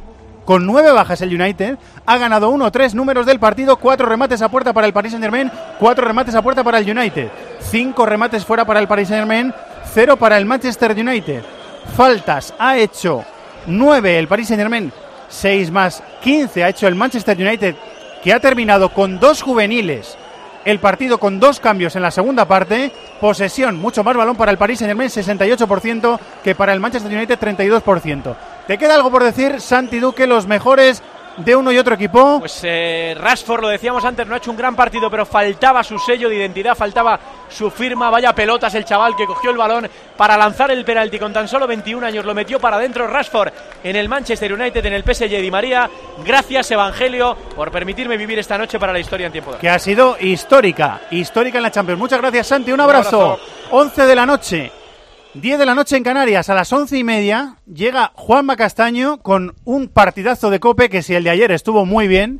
el United ha ganado 1-3. Números del partido: 4 remates a puerta para el Paris Saint-Germain, 4 remates a puerta para el United, 5 remates fuera para el Paris Saint-Germain, 0 para el Manchester United. Faltas ha hecho 9 el Paris Saint-Germain, 6 más 15 ha hecho el Manchester United, que ha terminado con 2 juveniles el partido, con 2 cambios en la segunda parte. Posesión, mucho más balón para el Paris Saint-Germain, 68%, que para el Manchester United, 32%. ¿Te queda algo por decir, Santi Duque, los mejores de uno y otro equipo? Pues Rashford, lo decíamos antes, no ha hecho un gran partido, pero faltaba su sello de identidad, faltaba su firma. Vaya pelotas el chaval que cogió el balón para lanzar el penalti con tan solo 21 años, lo metió para adentro Rashford en el Manchester United, en el PSG. Di María, gracias Evangelio por permitirme vivir esta noche para la historia en tiempo de... Que ha sido histórica en la Champions. Muchas gracias, Santi, un abrazo. 11 de la noche, 10 de la noche en Canarias. A las 11:30 llega Juanma Castaño con un partidazo de COPE, que si el de ayer estuvo muy bien,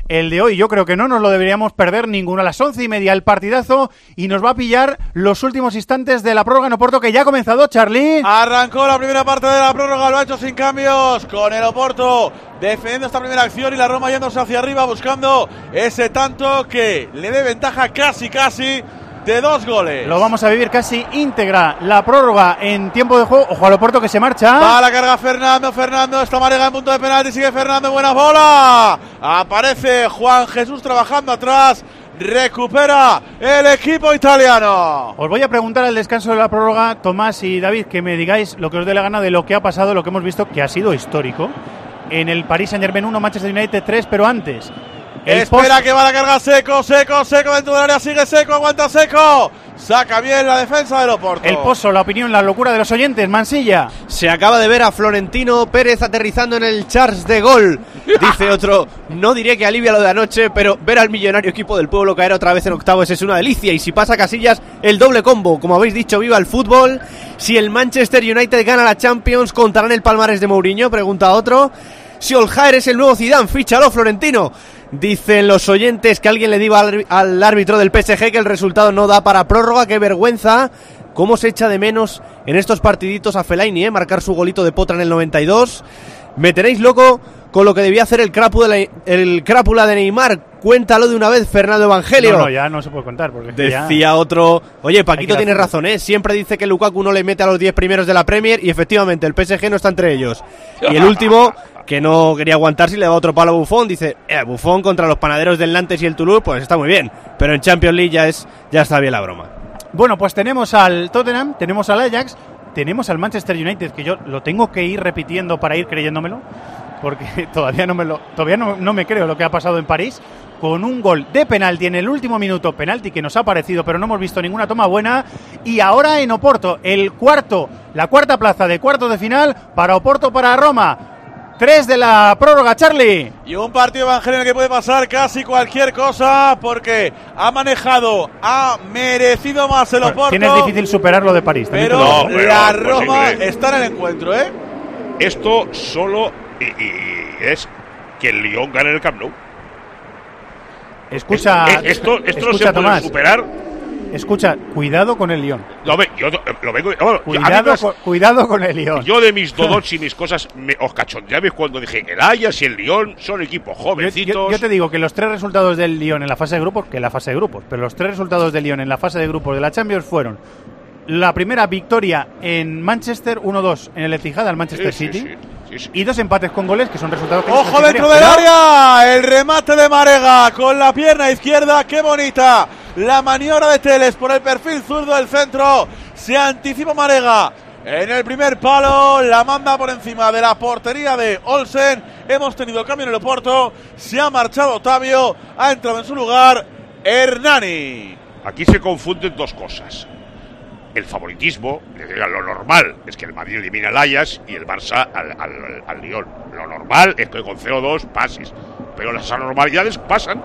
el de hoy. Yo creo que no nos lo deberíamos perder ninguno. A las 11:30 el partidazo y nos va a pillar los últimos instantes de la prórroga en Oporto, que ya ha comenzado, Charly. Arrancó la primera parte de la prórroga, lo ha hecho sin cambios, con el Oporto defendiendo esta primera acción y la Roma yéndose hacia arriba buscando ese tanto que le dé ventaja casi de 2 goles. Lo vamos a vivir casi íntegra la prórroga en tiempo de juego. Ojo al Oporto que se marcha. Va a la carga Fernando, está Marega en punto de penalti, sigue Fernando, buena bola. Aparece Juan Jesús trabajando atrás, recupera el equipo italiano. Os voy a preguntar al descanso de la prórroga, Tomás y David, que me digáis lo que os dé la gana de lo que ha pasado, lo que hemos visto, que ha sido histórico. En el Paris Saint-Germain 1, Manchester United 3, pero antes... Espera que va la carga Seco dentro del área, sigue Seco, aguanta Seco, saca bien la defensa del Oporto. El pozo, la opinión, la locura de los oyentes, Mansilla. Se acaba de ver a Florentino Pérez aterrizando en el Charles de Gaulle, dice otro. No diré que alivia lo de anoche, pero ver al millonario equipo del pueblo caer otra vez en octavos es una delicia, y si pasa Casillas, el doble combo. Como habéis dicho, viva el fútbol. Si el Manchester United gana la Champions, ¿contarán el palmarés de Mourinho?, pregunta otro. Si Solskjaer es el nuevo Zidane, fíchalo, Florentino. Dicen los oyentes que alguien le diga al árbitro del PSG que el resultado no da para prórroga. ¡Qué vergüenza! ¿Cómo se echa de menos en estos partiditos a Fellaini, marcar su golito de potra en el 92? Me tenéis loco con lo que debía hacer el crápula de Neymar. Cuéntalo de una vez, Fernando Evangelio. No, ya no se puede contar. Porque decía ya... otro. Oye, Paquito tiene razón, ¿eh? Siempre dice que Lukaku no le mete a los 10 primeros de la Premier, y efectivamente el PSG no está entre ellos. Y el último, que no quería aguantar si le da otro palo a Buffon, dice, Buffon contra los panaderos del Nantes y el Toulouse, pues está muy bien, pero en Champions League ya está bien la broma. Bueno, pues tenemos al Tottenham, tenemos al Ajax, tenemos al Manchester United, que yo lo tengo que ir repitiendo para ir creyéndomelo, porque todavía no me creo lo que ha pasado en París, con un gol de penalti en el último minuto, penalti que nos ha parecido, pero no hemos visto ninguna toma buena. Y ahora en Oporto, la cuarta plaza de cuartos de final para Oporto, para Roma. 3 de la prórroga, Charly. Y un partido, Evangelio, en el que puede pasar casi cualquier cosa, porque ha merecido más el Oporto. Tienes difícil superar lo de París. Pero la Roma está en el encuentro, ¿eh? Esto solo es que el Lyon gane el Camp Nou. Escucha, esto no se puede superar. Escucha, cuidado con el Lyon. No, yo lo vengo. Cuidado con el Lyon. Yo de mis dodots y mis cosas os cachondeabais cuando dije el Ajax y el Lyon son equipos jovencitos. Yo te digo que los 3 resultados del Lyon en la fase de grupos, pero los 3 resultados del Lyon en la fase de grupos de la Champions fueron: la primera victoria en Manchester, 1-2 en el Etihad al Manchester City. Sí. Y 2 empates con goles, que son resultados que ¡ojo dentro del área! El remate de Marega con la pierna izquierda, ¡qué bonita! La maniobra de Teles por el perfil zurdo del centro. Se anticipa Marega en el primer palo, la manda por encima de la portería de Olsen. Hemos tenido cambio en el Oporto, se ha marchado Otavio, ha entrado en su lugar Hernani. Aquí se confunden dos cosas. El favoritismo, lo normal es que el Madrid elimine al Ajax y el Barça al Lyon. Lo normal es que con 0-2 pases, pero las anormalidades pasan,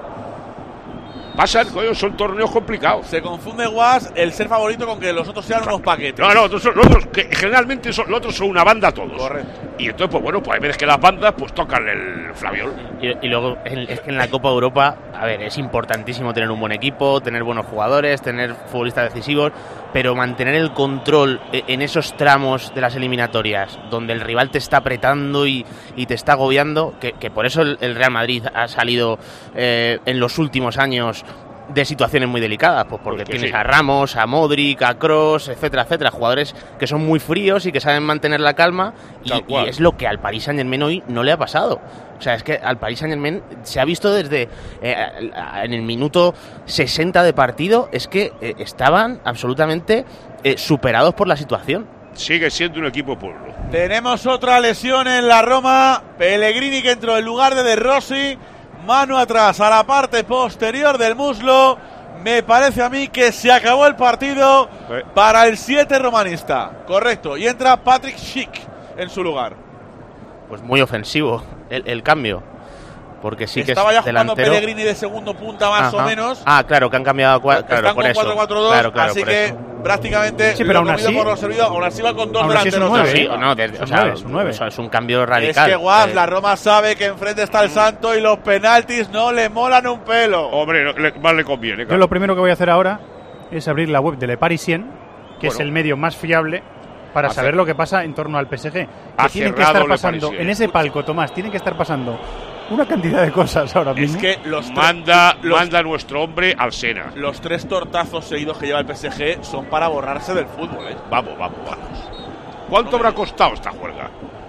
coño, son torneos complicados. Se confunde, Guas, el ser favorito con que los otros sean unos paquetes. No, los otros, que generalmente los otros son una banda todos. Correcto. Y entonces, pues bueno, pues hay veces que las bandas pues tocan el flaviol. Y luego, es que en la Copa Europa, a ver, es importantísimo tener un buen equipo, tener buenos jugadores, tener futbolistas decisivos, pero mantener el control en esos tramos de las eliminatorias, donde el rival te está apretando y te está agobiando, que por eso el Real Madrid ha salido en los últimos años de situaciones muy delicadas, pues porque tienes a Ramos, a Modric, a Kroos, etcétera, jugadores que son muy fríos y que saben mantener la calma, y es lo que al Paris Saint-Germain hoy no le ha pasado. O sea, es que al Paris Saint-Germain se ha visto desde en el minuto 60 de partido, es que estaban absolutamente superados por la situación. Sigue siendo un equipo pueblo. Tenemos otra lesión en la Roma. Pellegrini, que entró en lugar de Rossi. Mano atrás a la parte posterior del muslo. Me parece a mí que se acabó el partido para el 7 romanista. Correcto. Y entra Patrick Schick en su lugar. Pues muy ofensivo el cambio. Porque sí que estaba es ya jugando delantero. Pellegrini de segundo punta más o menos. Claro, que han cambiado están con 4-4-2, así que prácticamente sí, pero lo comido por lo servido. Aún así va con dos delanteros. Es un 9. Es un cambio radical. Es que Guas, la Roma sabe que enfrente está el Santo y los penaltis no le molan un pelo. Hombre, más le conviene. Claro. Yo lo primero que voy a hacer ahora es abrir la web de Le Parisien, que es el medio más fiable para saber lo que pasa en torno al PSG. Que tienen que estar pasando en ese palco, Tomás, tienen que estar pasando una cantidad de cosas ahora mismo. Es que manda nuestro hombre al Sena. Los 3 tortazos seguidos que lleva el PSG son para borrarse del fútbol, ¿eh? Vamos. ¿Cuánto habrá costado esta juerga?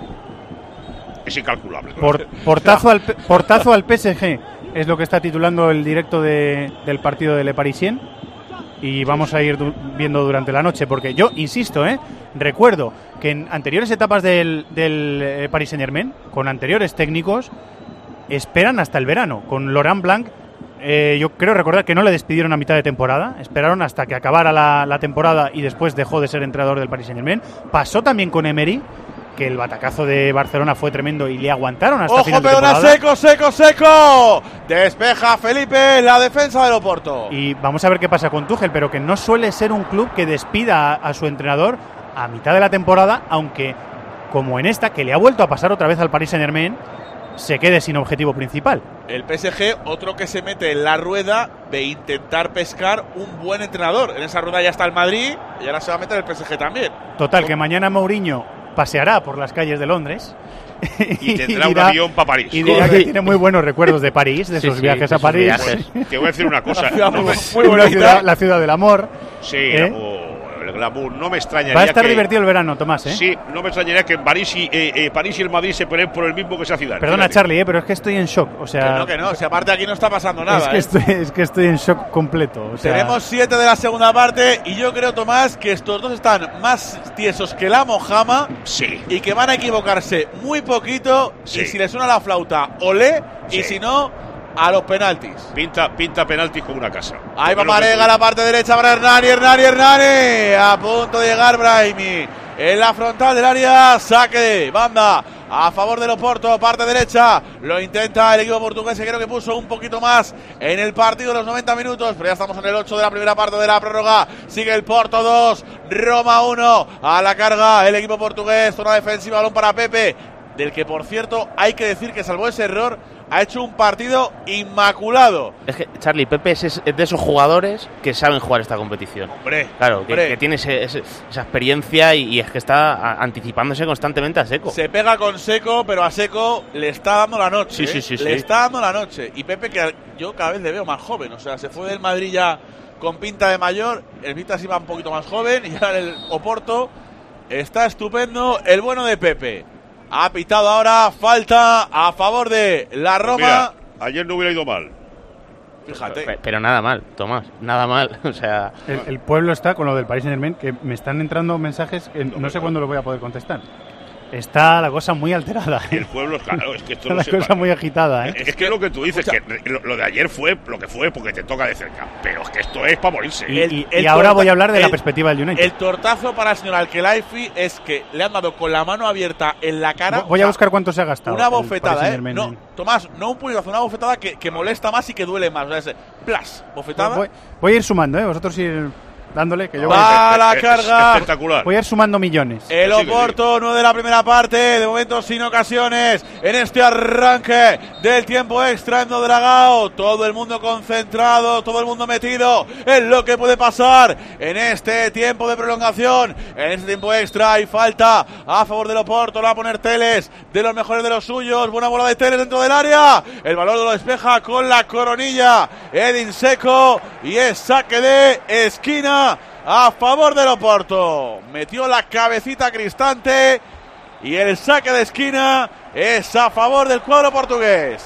Es incalculable. Portazo al PSG es lo que está titulando el directo del partido de Le Parisien. Y vamos a ir viendo durante la noche, porque yo insisto, recuerdo que en anteriores etapas del Paris Saint-Germain, con anteriores técnicos, esperan hasta el verano. Con Laurent Blanc, yo creo recordar que no le despidieron a mitad de temporada, esperaron hasta que acabara la temporada y después dejó de ser entrenador del Paris Saint-Germain. Pasó también con Emery, que el batacazo de Barcelona fue tremendo y le aguantaron hasta final de temporada. ¡Ojo, seco! Despeja Felipe la defensa del Oporto. Y vamos a ver qué pasa con Tuchel, pero que no suele ser un club que despida a su entrenador a mitad de la temporada, aunque, como en esta, que le ha vuelto a pasar otra vez al Paris Saint-Germain, se quede sin objetivo principal. El PSG, otro que se mete en la rueda de intentar pescar un buen entrenador. En esa rueda ya está el Madrid y ahora se va a meter el PSG también. Total, que mañana Mourinho paseará por las calles de Londres y tendrá un avión para París. Y dirá que tiene muy buenos recuerdos de París, de sus viajes a París. Te voy a decir una cosa. La ciudad del amor. Sí, el glamour. No me extrañaría. Va a estar divertido el verano, Tomás. Sí, no me extrañaría que en París y el Madrid se peleen por el mismo que esa ciudad. Perdona, Charlie, pero es que estoy en shock. O sea, que no. Si aparte aquí no está pasando nada. Es que estoy en shock completo. O sea, tenemos 7 de la segunda parte y yo creo, Tomás, que estos dos están más tiesos que la mojama. Sí. Y que van a equivocarse muy poquito. Sí. Y si les suena la flauta, olé. Sí. Y si no, a los penaltis. Pinta penaltis con una casa. Ahí va Marega a la parte derecha para Hernani. A punto de llegar Brahimi. En la frontal del área, saque de banda a favor del Oporto, parte derecha. Lo intenta el equipo portugués, que creo que puso un poquito más en el partido de los 90 minutos. Pero ya estamos en el 8 de la primera parte de la prórroga. Sigue el Porto 2, Roma 1. A la carga el equipo portugués, zona defensiva, balón para Pepe. Del que, por cierto, hay que decir que salvo ese error, ha hecho un partido inmaculado. Es que, Charlie, Pepe es de esos jugadores que saben jugar esta competición. Hombre, claro, que tiene esa experiencia y es que está anticipándose constantemente a Seco. Se pega con Seco, pero a Seco le está dando la noche. Sí. Le está dando la noche. Y Pepe, que yo cada vez le veo más joven. O sea, se fue del Madrid ya con pinta de mayor. El Vitas iba un poquito más joven. Y ahora el Oporto está estupendo. El bueno de Pepe. Ha pitado ahora falta a favor de la Roma. Mira, ayer no hubiera ido mal. Fíjate. Pero nada mal, Tomás, nada mal. O sea, el pueblo está con lo del Paris Saint-Germain, que me están entrando mensajes que no sé cuándo los voy a poder contestar. Está la cosa muy alterada. El pueblo, claro, es que esto está la cosa muy agitada. Es que lo que tú dices, que lo de ayer fue lo que fue porque te toca de cerca. Pero es que esto es para morirse. Y ahora voy a hablar de la perspectiva del United. El tortazo para el señor Al-Khelaifi es que le han dado con la mano abierta en la cara. Voy a buscar cuánto se ha gastado. Una bofetada, No, Tomás, no un puñetazo, una bofetada que molesta más y que duele más. O sea, ese plas, bofetada. Voy a ir sumando, vosotros ir dándole, que yo voy a la carga. Espectacular. Voy a ir sumando millones. El Oporto, 9 de la primera parte, de momento sin ocasiones en este arranque del tiempo extra en Dragao. Todo el mundo concentrado, todo el mundo metido en lo que puede pasar en este tiempo de prolongación. En este tiempo extra hay falta a favor del Oporto. Lo va a poner Teles, de los mejores de los suyos. Buena bola de Teles dentro del área. El balón lo despeja con la coronilla Edin Seco y es saque de esquina a favor del Oporto. Metió la cabecita Cristante y el saque de esquina es a favor del cuadro portugués.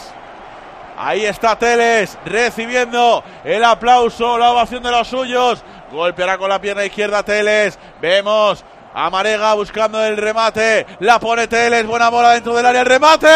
Ahí está Teles recibiendo el aplauso, la ovación de los suyos. Golpeará con la pierna izquierda Teles. Vemos a Marega buscando el remate. La pone Teles. Buena bola dentro del área. El remate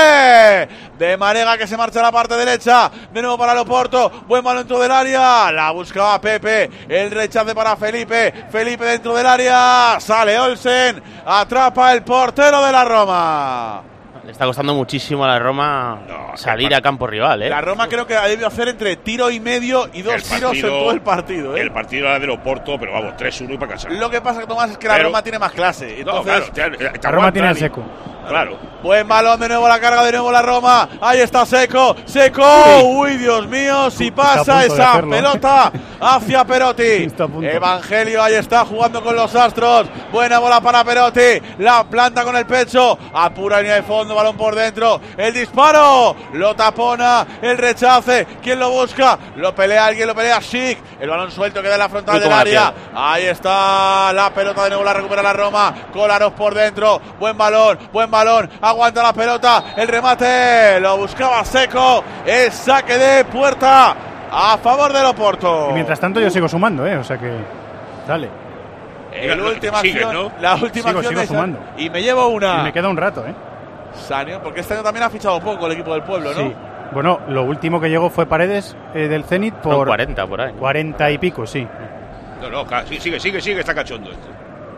de Marega que se marcha a la parte derecha. De nuevo para el Oporto. Buen balón dentro del área. La buscaba Pepe. El rechace para Felipe. Felipe dentro del área. Sale Olsen. Atrapa el portero de la Roma. Le está costando muchísimo a la Roma salir a campo rival, ¿eh? La Roma creo que ha debido hacer entre tiro y medio y 2 tiros en todo el partido, ¿eh? El partido era del Oporto, pero vamos, 3-1 y para casa. Lo que pasa, Tomás, es que la Roma tiene más clase. Entonces, la Roma tiene el Seco. Claro. Buen balón, de nuevo la carga, de nuevo la Roma. Ahí está Seco. Uy, Dios mío, si pasa esa pelota hacia Perotti. Evangelio, ahí está jugando con los astros. Buena bola para Perotti. La planta con el pecho. Apura línea de fondo, balón por dentro. El disparo. Lo tapona. El rechace. ¿Quién lo busca? Lo pelea alguien, lo pelea Schick. El balón suelto queda en la frontal del área. Ahí está la pelota, de nuevo la recupera la Roma. Kolarov por dentro. Buen balón. Aguanta la pelota. El remate. Lo buscaba Seco. Es saque de puerta a favor del Oporto. Y mientras tanto yo sigo sumando, o sea que dale. La última acción sigo sumando. Y me llevo una. Y me queda un rato, Sanio, porque este año también ha fichado poco el equipo del pueblo, ¿no? Sí. Bueno, lo último que llegó fue Paredes del Zenit por 40 por ahí. 40 y pico, sí. No, sigue, está cachondo este.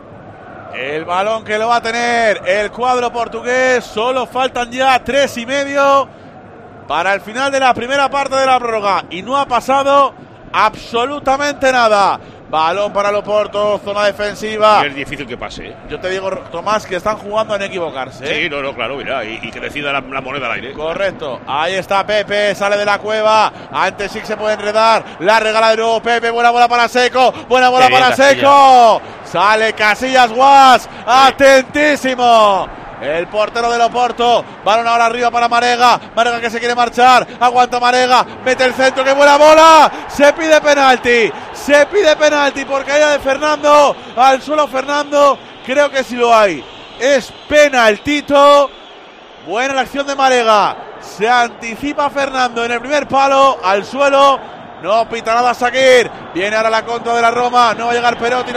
El balón que lo va a tener el cuadro portugués. Solo faltan ya 3,5 para el final de la primera parte de la prórroga. Y no ha pasado absolutamente nada. Balón para el Oporto, zona defensiva. Y es difícil que pase. Yo te digo, Tomás, que están jugando a no equivocarse. Sí, claro, mira, y que decida la moneda al aire. Correcto. Ahí está Pepe, sale de la cueva. Antes sí que se puede enredar. La regala de nuevo Pepe, buena bola para Seco. Seco. Sale Casillas Guas. Atentísimo. El portero del Oporto. Balón ahora arriba para Marega. Marega que se quiere marchar. Aguanta Marega. Mete el centro. ¡Qué buena bola! Se pide penalti por caída de Fernando. Al suelo Fernando. Creo que sí lo hay. Es penaltito. Buena la acción de Marega. Se anticipa Fernando en el primer palo. Al suelo. No pita nada Shaqir. Viene ahora la contra de la Roma. No va a llegar Perotti.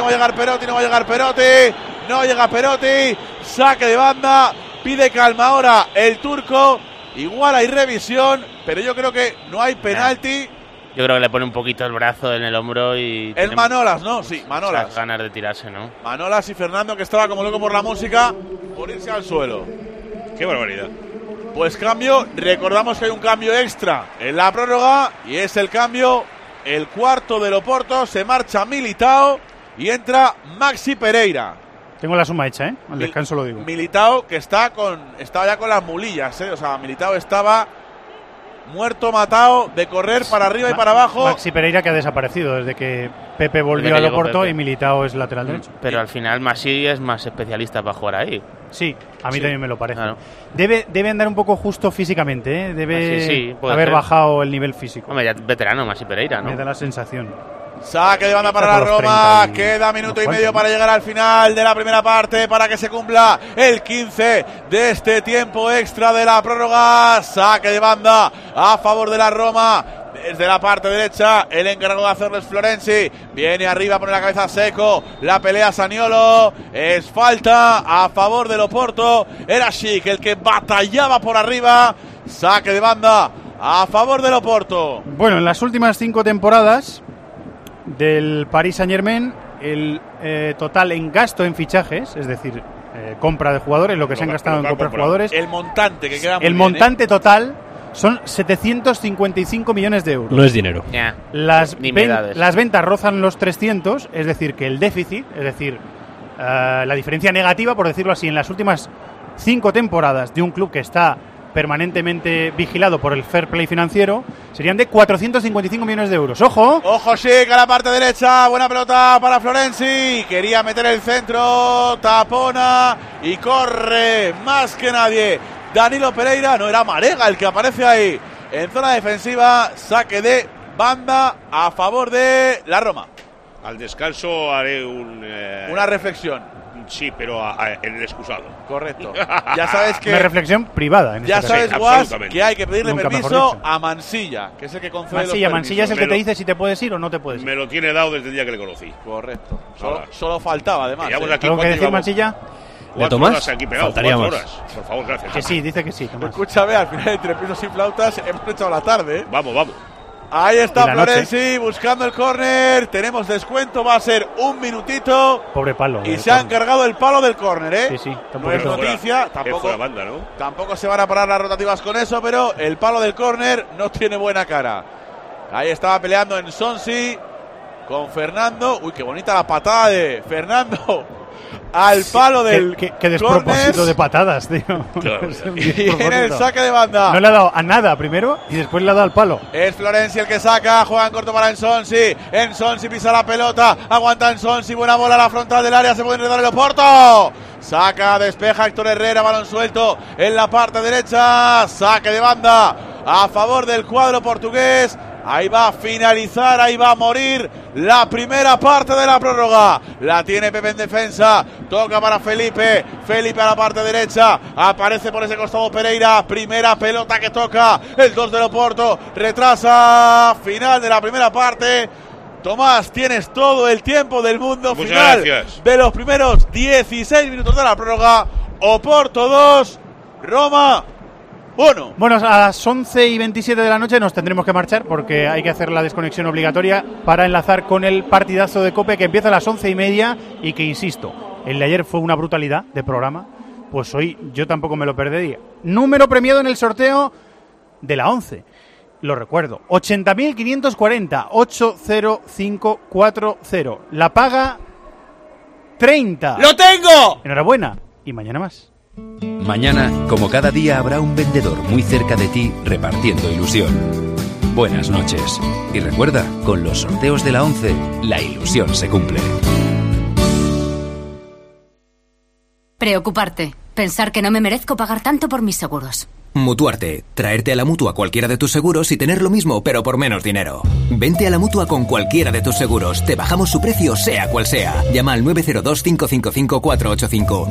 No llega Perotti. Saque de banda. Pide calma ahora el turco. Igual hay revisión, pero yo creo que no hay penalti. Yo creo que le pone un poquito el brazo en el hombro y... Es Manolas, ¿no? Sí, Manolas. Ganas de tirarse, ¿no? Manolas y Fernando, que estaba como loco por la música, por irse al suelo. ¡Qué barbaridad! Pues cambio, recordamos que hay un cambio extra en la prórroga y es el cambio, el cuarto del Oporto. Se marcha Militao y entra Maxi Pereira. Tengo la suma hecha, al descanso lo digo. Militao que estaba ya con las mulillas, o sea, Militao estaba muerto, matado de correr para arriba y para abajo. Maxi Pereira que ha desaparecido desde que Pepe volvió al Oporto y Militao es lateral derecho. Pero al final Maxi es más especialista para jugar ahí. Sí, a mí también me lo parece. Claro. Debe andar un poco justo físicamente, Debe haber bajado el nivel físico. Hombre, ya veterano Maxi Pereira, ¿no? Me da la sensación. Saque de banda para la Roma. Queda minuto y medio para llegar al final de la primera parte, para que se cumpla el 15 de este tiempo extra de la prórroga. Saque de banda a favor de la Roma. Desde la parte derecha, el encargado de hacerlo es Florenzi. Viene arriba, pone la cabeza Seco. La pelea Zaniolo. Es falta a favor del Oporto. Era Schick el que batallaba por arriba. Saque de banda a favor del Oporto. Bueno, en las últimas 5 temporadas del Paris Saint-Germain, el total en gasto en fichajes, es decir, compra de jugadores, lo que se han gastado en comprar jugadores, el montante que queda muy bien, montante total son 755 millones de euros. No es dinero. Las ventas rozan los 300, es decir, que el déficit, es decir, la diferencia negativa, por decirlo así, en las últimas 5 temporadas de un club que está permanentemente vigilado por el fair play financiero, serían de 455 millones de euros. ¡Ojo! ¡Ojo, Schick a la parte derecha! Buena pelota para Florenzi. Quería meter el centro, tapona y corre más que nadie Danilo Pereira. No, era Marega el que aparece ahí en zona defensiva. Saque de banda a favor de la Roma. Al descanso haré una reflexión. Sí, pero en el excusado. Correcto. Ya sabes que... Una reflexión privada. Ya sabes, Guas, que hay que pedirle permiso a Mansilla, que es el que concede los permisos. Mansilla es el que te dice si te puedes ir o no te puedes ir. Me lo tiene dado desde el día que le conocí. Correcto. Solo faltaba, además. ¿Algo que decir, Mansilla? ¿Le Tomás? Faltaría más. Por favor, gracias. Que sí, dice que sí, Tomás. Escúchame, al final entre pisos y flautas hemos echado la tarde. Vamos. Ahí está Florenzi buscando el córner. Tenemos descuento, va a ser un minutito. Pobre palo. Y se han cargado el palo del córner, ¿eh? Sí. No es noticia, tampoco se van a parar las rotativas con eso, pero el palo del córner no tiene buena cara. Ahí estaba peleando en Sonsi con Fernando. Uy, qué bonita la patada de Fernando al palo del Qué despropósito de patadas, tío. Claro. Y en el saque de banda. No le ha dado a nada primero y después le ha dado al palo. Es Florenzi el que saca, juega en corto para Ensonsi. Ensonsi pisa la pelota, aguanta Ensonsi, buena bola a la frontal del área, se puede enredar el Oporto. Saca, despeja Héctor Herrera, balón suelto en la parte derecha. Saque de banda a favor del cuadro portugués. Ahí va a finalizar, ahí va a morir la primera parte de la prórroga. La tiene Pepe en defensa. Toca para Felipe. Felipe a la parte derecha. Aparece por ese costado Pereira. Primera pelota que toca el 2 del Oporto. Retrasa. Final de la primera parte. Tomás, tienes todo el tiempo del mundo. Muchas final gracias. de los primeros 16 minutos de la prórroga. Oporto 2, Roma 1. Bueno, a las 11:27 de la noche nos tendremos que marchar porque hay que hacer la desconexión obligatoria para enlazar con el partidazo de COPE que empieza a las 11:30 y que, insisto, el de ayer fue una brutalidad de programa, pues hoy yo tampoco me lo perdería. Número premiado en el sorteo de la 11. Lo recuerdo, 80.540, 80540. La paga 30. ¡Lo tengo! Enhorabuena. Y mañana más. Mañana, como cada día, habrá un vendedor muy cerca de ti repartiendo ilusión. Buenas noches. Y recuerda, con los sorteos de la 11, la ilusión se cumple. Preocuparte. Pensar que no me merezco pagar tanto por mis seguros. Mutuarte. Traerte a la Mutua cualquiera de tus seguros y tener lo mismo, pero por menos dinero. Vente a la Mutua con cualquiera de tus seguros. Te bajamos su precio, sea cual sea. Llama al 902-555-485.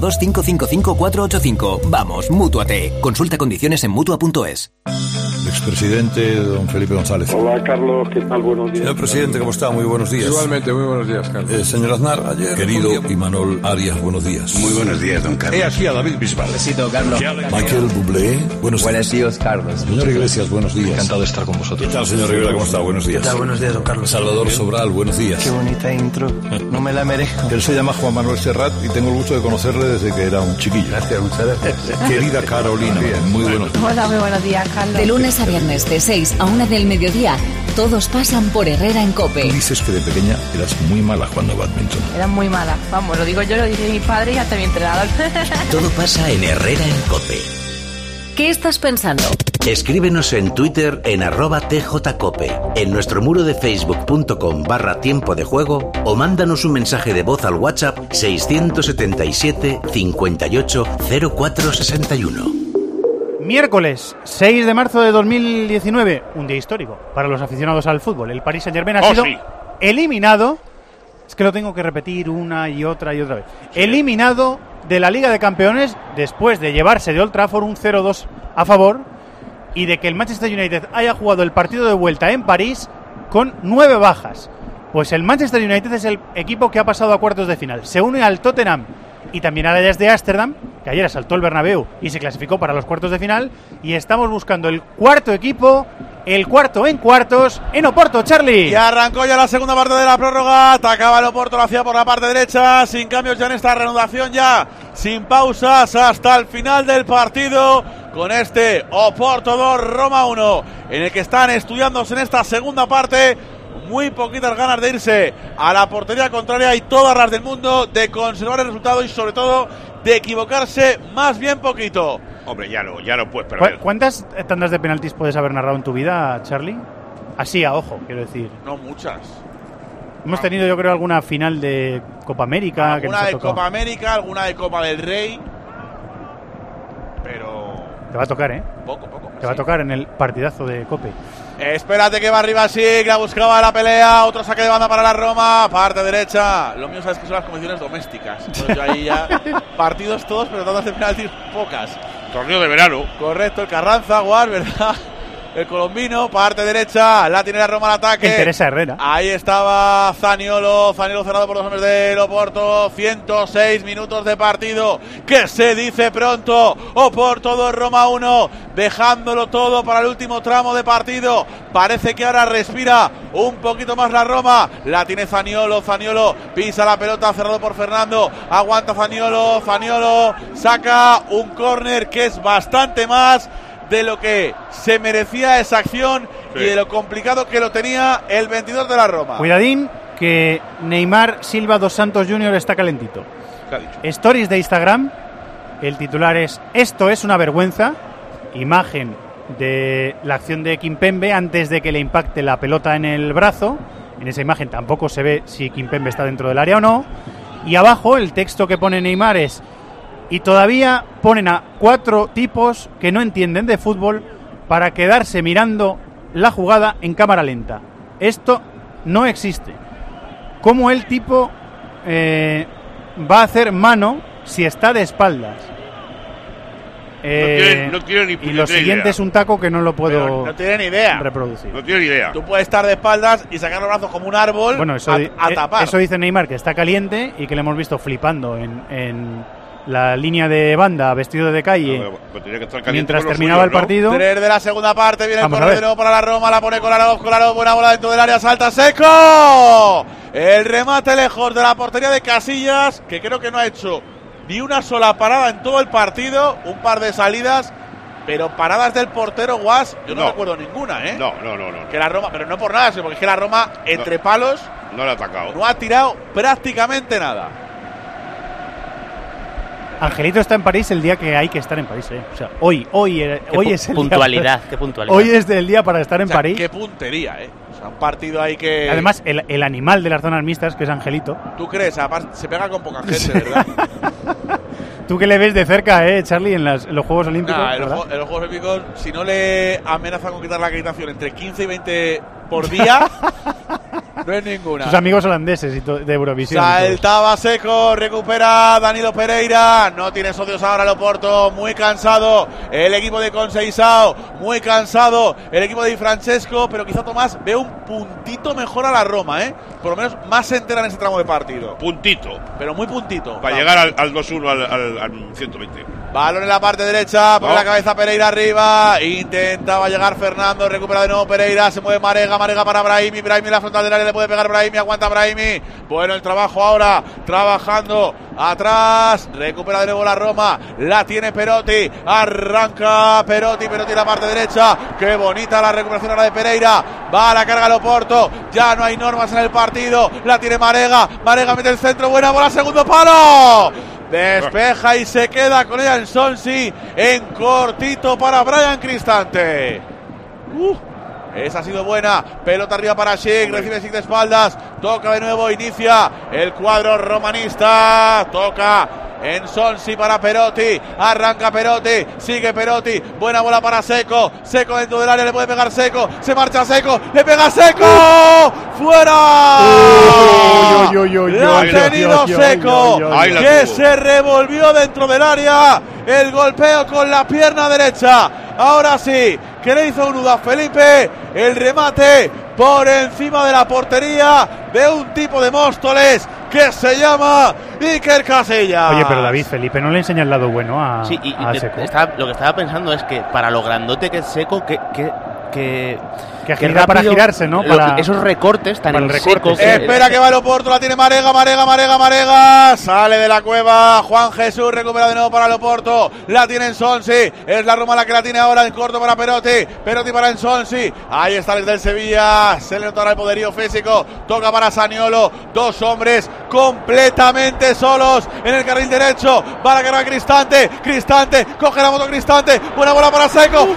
902-555-485. Vamos, mútuate. Consulta condiciones en Mutua.es. Expresidente don Felipe González. Hola, Carlos, ¿qué tal? Buenos días. Señor presidente, ¿cómo está? Muy buenos días. Igualmente, muy buenos días, Carlos. Señor Aznar, ayer. Querido Imanol Arias, buenos días. Muy buenos días, don Carlos. He aquí a David Bisbal. Besito, Carlos. Michael Bublé, buenos días, Carlos. Señor Iglesias, buenos días. Encantado de estar con vosotros. ¿Qué tal, señor Rivera? ¿Cómo está? Buenos días. ¿Qué tal? Buenos días, don Carlos. Salvador Sobral, buenos días. Qué bonita intro. No me la merezco. Él se llama Juan Manuel Serrat y tengo el gusto de conocerle desde que era un chiquillo. Gracias, muchas gracias. Querida Carolina, muy buenos días. Hola, muy buenos días, Carlos. De lunes a viernes, de 6 a 1 del mediodía, todos pasan por Herrera en COPE. Tú dices que de pequeña eras muy mala jugando badminton. Era muy mala. Vamos, lo digo yo, lo dice mi padre y hasta mi entrenador. Todo pasa en Herrera en COPE. ¿Qué estás pensando? Escríbenos en Twitter en @tjcope, en nuestro muro de facebook.com/tiempo de juego o mándanos un mensaje de voz al WhatsApp 677 58 0461. Miércoles 6 de marzo de 2019, un día histórico para los aficionados al fútbol. El Paris Saint-Germain ha sido eliminado, es que lo tengo que repetir una y otra vez, eliminado de la Liga de Campeones después de llevarse de Old Trafford un 0-2 a favor y de que el Manchester United haya jugado el partido de vuelta en París con 9 bajas. Pues el Manchester United es el equipo que ha pasado a cuartos de final. Se une al Tottenham y también al Ajax de Ámsterdam, que ayer asaltó el Bernabéu y se clasificó para los cuartos de final, y estamos buscando el cuarto equipo, el cuarto en cuartos, en Oporto, Charlie. Y arrancó ya la segunda parte de la prórroga, atacaba el Oporto, lo hacía por la parte derecha, sin cambios ya en esta reanudación, ya sin pausas hasta el final del partido, con este Oporto 2, Roma 1, en el que están estudiándose en esta segunda parte. Muy poquitas ganas de irse a la portería contraria y todas las del mundo de conservar el resultado y sobre todo de equivocarse más bien poquito. Hombre, ya no puedes perder. ¿Cuántas tandas de penaltis puedes haber narrado en tu vida, Charlie? Así a ojo, quiero decir. No muchas. Hemos tenido, yo creo, alguna final de Copa América. Alguna de Copa América, alguna de Copa del Rey. Pero... Te va a tocar, ¿eh? Poco. Te va a tocar en el partidazo de COPE. Espérate que va arriba Sig, la buscaba la pelea, otro saque de banda para la Roma, parte derecha. Lo mío sabes que son las condiciones domésticas. Entonces yo ahí ya partidos todos, pero tantas de penaltis pocas. Torneo de verano. Correcto, el Carranza, Guar, ¿verdad? el colombino, parte derecha, la tiene la Roma al ataque. Teresa Herrera. Ahí estaba Zaniolo cerrado por 2 hombres de Oporto. 106 minutos de partido, que se dice pronto. Oporto 2, Roma 1, dejándolo todo para el último tramo de partido. Parece que ahora respira un poquito más la Roma. La tiene Zaniolo pisa la pelota, cerrado por Fernando. Aguanta Zaniolo saca un córner que es bastante más de lo que se merecía esa acción y de lo complicado que lo tenía el 22 de la Roma. Cuidadín, que Neymar Silva dos Santos Jr. está calentito. Stories de Instagram, el titular es: esto es una vergüenza. Imagen de la acción de Kimpembe antes de que le impacte la pelota en el brazo. En esa imagen tampoco se ve si Kimpembe está dentro del área o no. Y abajo el texto que pone Neymar es: y todavía ponen a 4 tipos que no entienden de fútbol para quedarse mirando la jugada en cámara lenta. Esto no existe. ¿Cómo el tipo va a hacer mano si está de espaldas? No tiene ni y lo siguiente idea. Es un taco que no lo puedo no tiene ni idea reproducir. No tiene ni idea. Tú puedes estar de espaldas y sacar los brazos como un árbol. Bueno, eso a tapar. Eso dice Neymar, que está caliente y que le hemos visto flipando en la línea de banda, vestido de calle, Tenía que estar mientras terminaba el partido. 3 de la segunda parte, viene Vamos el corner de nuevo para la Roma, la pone Kolarov, buena bola dentro del área, salta Seco. El remate lejos de la portería de Casillas, que creo que no ha hecho ni una sola parada en todo el partido, un par de salidas, pero paradas del portero Guas, yo no recuerdo ninguna, ¿eh? No. Que la Roma, pero no por nada, sino porque es que la Roma, entre palos, no le ha atacado. No ha tirado prácticamente nada. Angelito está en París el día que hay que estar en París, O sea, hoy es el puntualidad, día. Qué puntualidad. Hoy es el día para estar en París. Qué puntería, O sea, un partido ahí que... Además, el animal de las zonas mixtas, que es Angelito. ¿Tú crees? Aparte, se pega con poca gente, ¿verdad? Tú que le ves de cerca, Charlie, en los Juegos Olímpicos. En los Juegos Olímpicos, si no le amenaza con quitar la acreditación entre 15 y 20 por día, no es ninguna. Sus amigos holandeses de Eurovisión. Saltaba Seco, recupera Danilo Pereira, no tiene socios ahora el Oporto, muy cansado el equipo de Conceição, muy cansado el equipo de Di Francesco, pero quizá Tomás ve un puntito mejor a la Roma, por lo menos más se entera en ese tramo de partido. Puntito. Pero muy puntito. Para llegar al 2-1, al 120. Balón en la parte derecha, pone la cabeza Pereira arriba, intentaba llegar Fernando, recupera de nuevo Pereira, se mueve Marega para Brahimi en la frontal del área, le puede pegar Brahimi, aguanta Brahimi, bueno el trabajo ahora, trabajando atrás, recupera de nuevo la Roma, la tiene Perotti, arranca Perotti en la parte derecha, qué bonita la recuperación ahora de Pereira, va a la carga el Oporto, ya no hay normas en el partido, la tiene Marega mete el centro, buena bola, segundo palo, despeja y se queda con ella en Sonsi, en cortito para Brian Cristante. Esa ha sido buena, pelota arriba para Schick, recibe Schick de espaldas, toca de nuevo, inicia el cuadro romanista, toca en Sonsi para Perotti, arranca Perotti, sigue Perotti, buena bola para Seco dentro del área, le puede pegar Seco, se marcha Seco, le pega Seco, fuera, lo ha tenido Seco, que se revolvió dentro del área, el golpeo con la pierna derecha, ahora sí, que le hizo un nudo a Felipe, el remate por encima de la portería de un tipo de Móstoles que se llama Iker Casillas. Oye, pero David, Felipe no le enseña el lado bueno a Seco. Lo que estaba pensando es que para lo grandote que es Seco, que agilidad para girarse, ¿no? Esos recortes tan en Seco. Espera que va el Oporto, la tiene Marega, sale de la cueva, Juan Jesús recupera de nuevo para el Oporto, la tiene en Sonsi, es la Roma la que la tiene ahora en corto para Perotti para Ensonsi, ahí está el del Sevilla, se le notará el poderío físico, toca para Zaniolo, 2 hombres completamente solos en el carril derecho, va la carga Cristante, coge la moto Cristante, buena bola para Seco,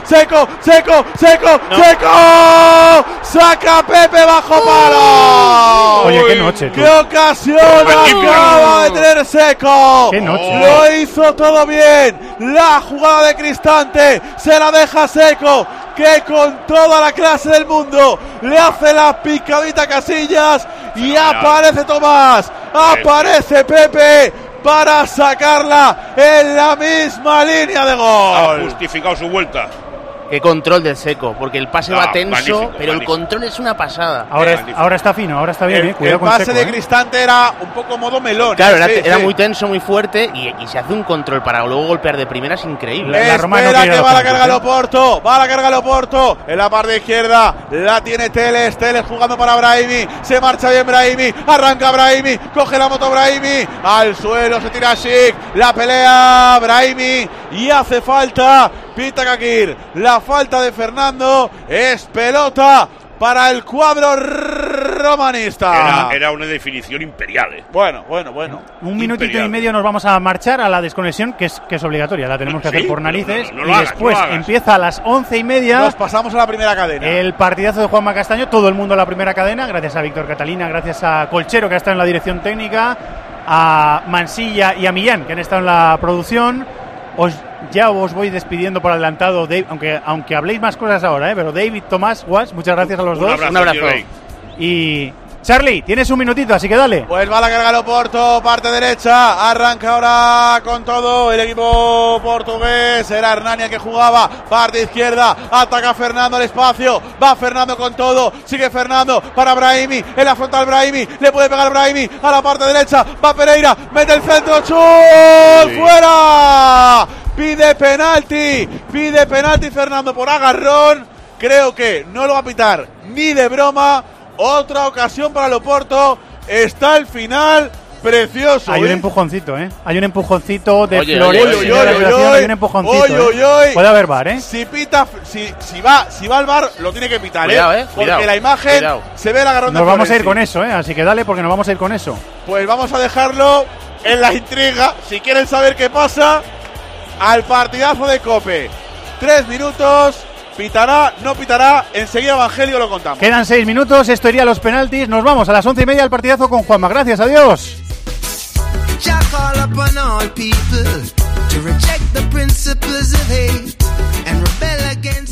saca Pepe bajo palo. Oye, qué noche, qué ocasión acaba de tener Seco, qué noche. Lo hizo todo bien, la jugada de Cristante se la deja Seco, que con toda la clase del mundo le hace la picadita a Casillas y aparece Tomás, aparece Pepe para sacarla en la misma línea de gol. Ha justificado su vuelta. Qué control del Seco, porque el pase va tenso, magnífico, pero el magnífico. control es una pasada. Ahora está fino, ahora está bien. El con pase Seco, de Cristante era un poco modo melón. Claro, Sí, era sí. muy tenso, muy fuerte, y se hace un control para luego golpear de primera, es increíble. Espera que va la carga Loporto, va la carga Loporto, en la parte izquierda la tiene Teles jugando para Brahimi, se marcha bien Brahimi, arranca Brahimi, coge la moto Brahimi, al suelo se tira Schick, la pelea Brahimi y hace falta Pita Kakir, la falta de Fernando, es pelota para el cuadro romanista. Era una definición imperial. Bueno. Un minutito y medio nos vamos a marchar a la desconexión, que es obligatoria, la tenemos que hacer por narices. No y hagas, después empieza a las 11:30. Nos pasamos a la primera cadena. El partidazo de Juanma Castaño, todo el mundo a la primera cadena, gracias a Víctor Catalina, gracias a Colchero, que ha estado en la dirección técnica, a Mansilla y a Millán, que han estado en la producción. Ya os voy despidiendo por adelantado, Dave, aunque habléis más cosas ahora, pero David, Tomás, Guas, muchas gracias a los dos. Un abrazo. Y Charlie, tienes un minutito, así que dale. Pues va la carga Loporto, parte derecha, arranca ahora con todo el equipo portugués, era Hernani el que jugaba, parte izquierda, ataca Fernando al espacio, va Fernando con todo, sigue Fernando para Brahimi, en la frontal Brahimi, le puede pegar Brahimi a la parte derecha, va Pereira, mete el centro, ¡chut! ¡Fuera! Pide penalti Fernando por agarrón, creo que no lo va a pitar ni de broma. Otra ocasión para Loporto, está el final precioso. Hay un empujoncito, Hay un empujoncito de Flores. Hay un empujoncito. Puede haber VAR, Si pita, si va al VAR, lo tiene que pitar, cuidado, porque la imagen se ve el agarrón de Nos vamos a ir Florenzi. con eso, Así que dale, porque nos vamos a ir con eso. Pues vamos a dejarlo en la intriga. Si quieren saber qué pasa, al partidazo de COPE. 3 minutos. ¿Pitará? ¿No pitará? Enseguida Evangelio lo contamos. Quedan 6 minutos, esto iría a los penaltis. Nos vamos a las 11:30 al partidazo con Juanma. Gracias, adiós. To reject the principles of hate and rebel against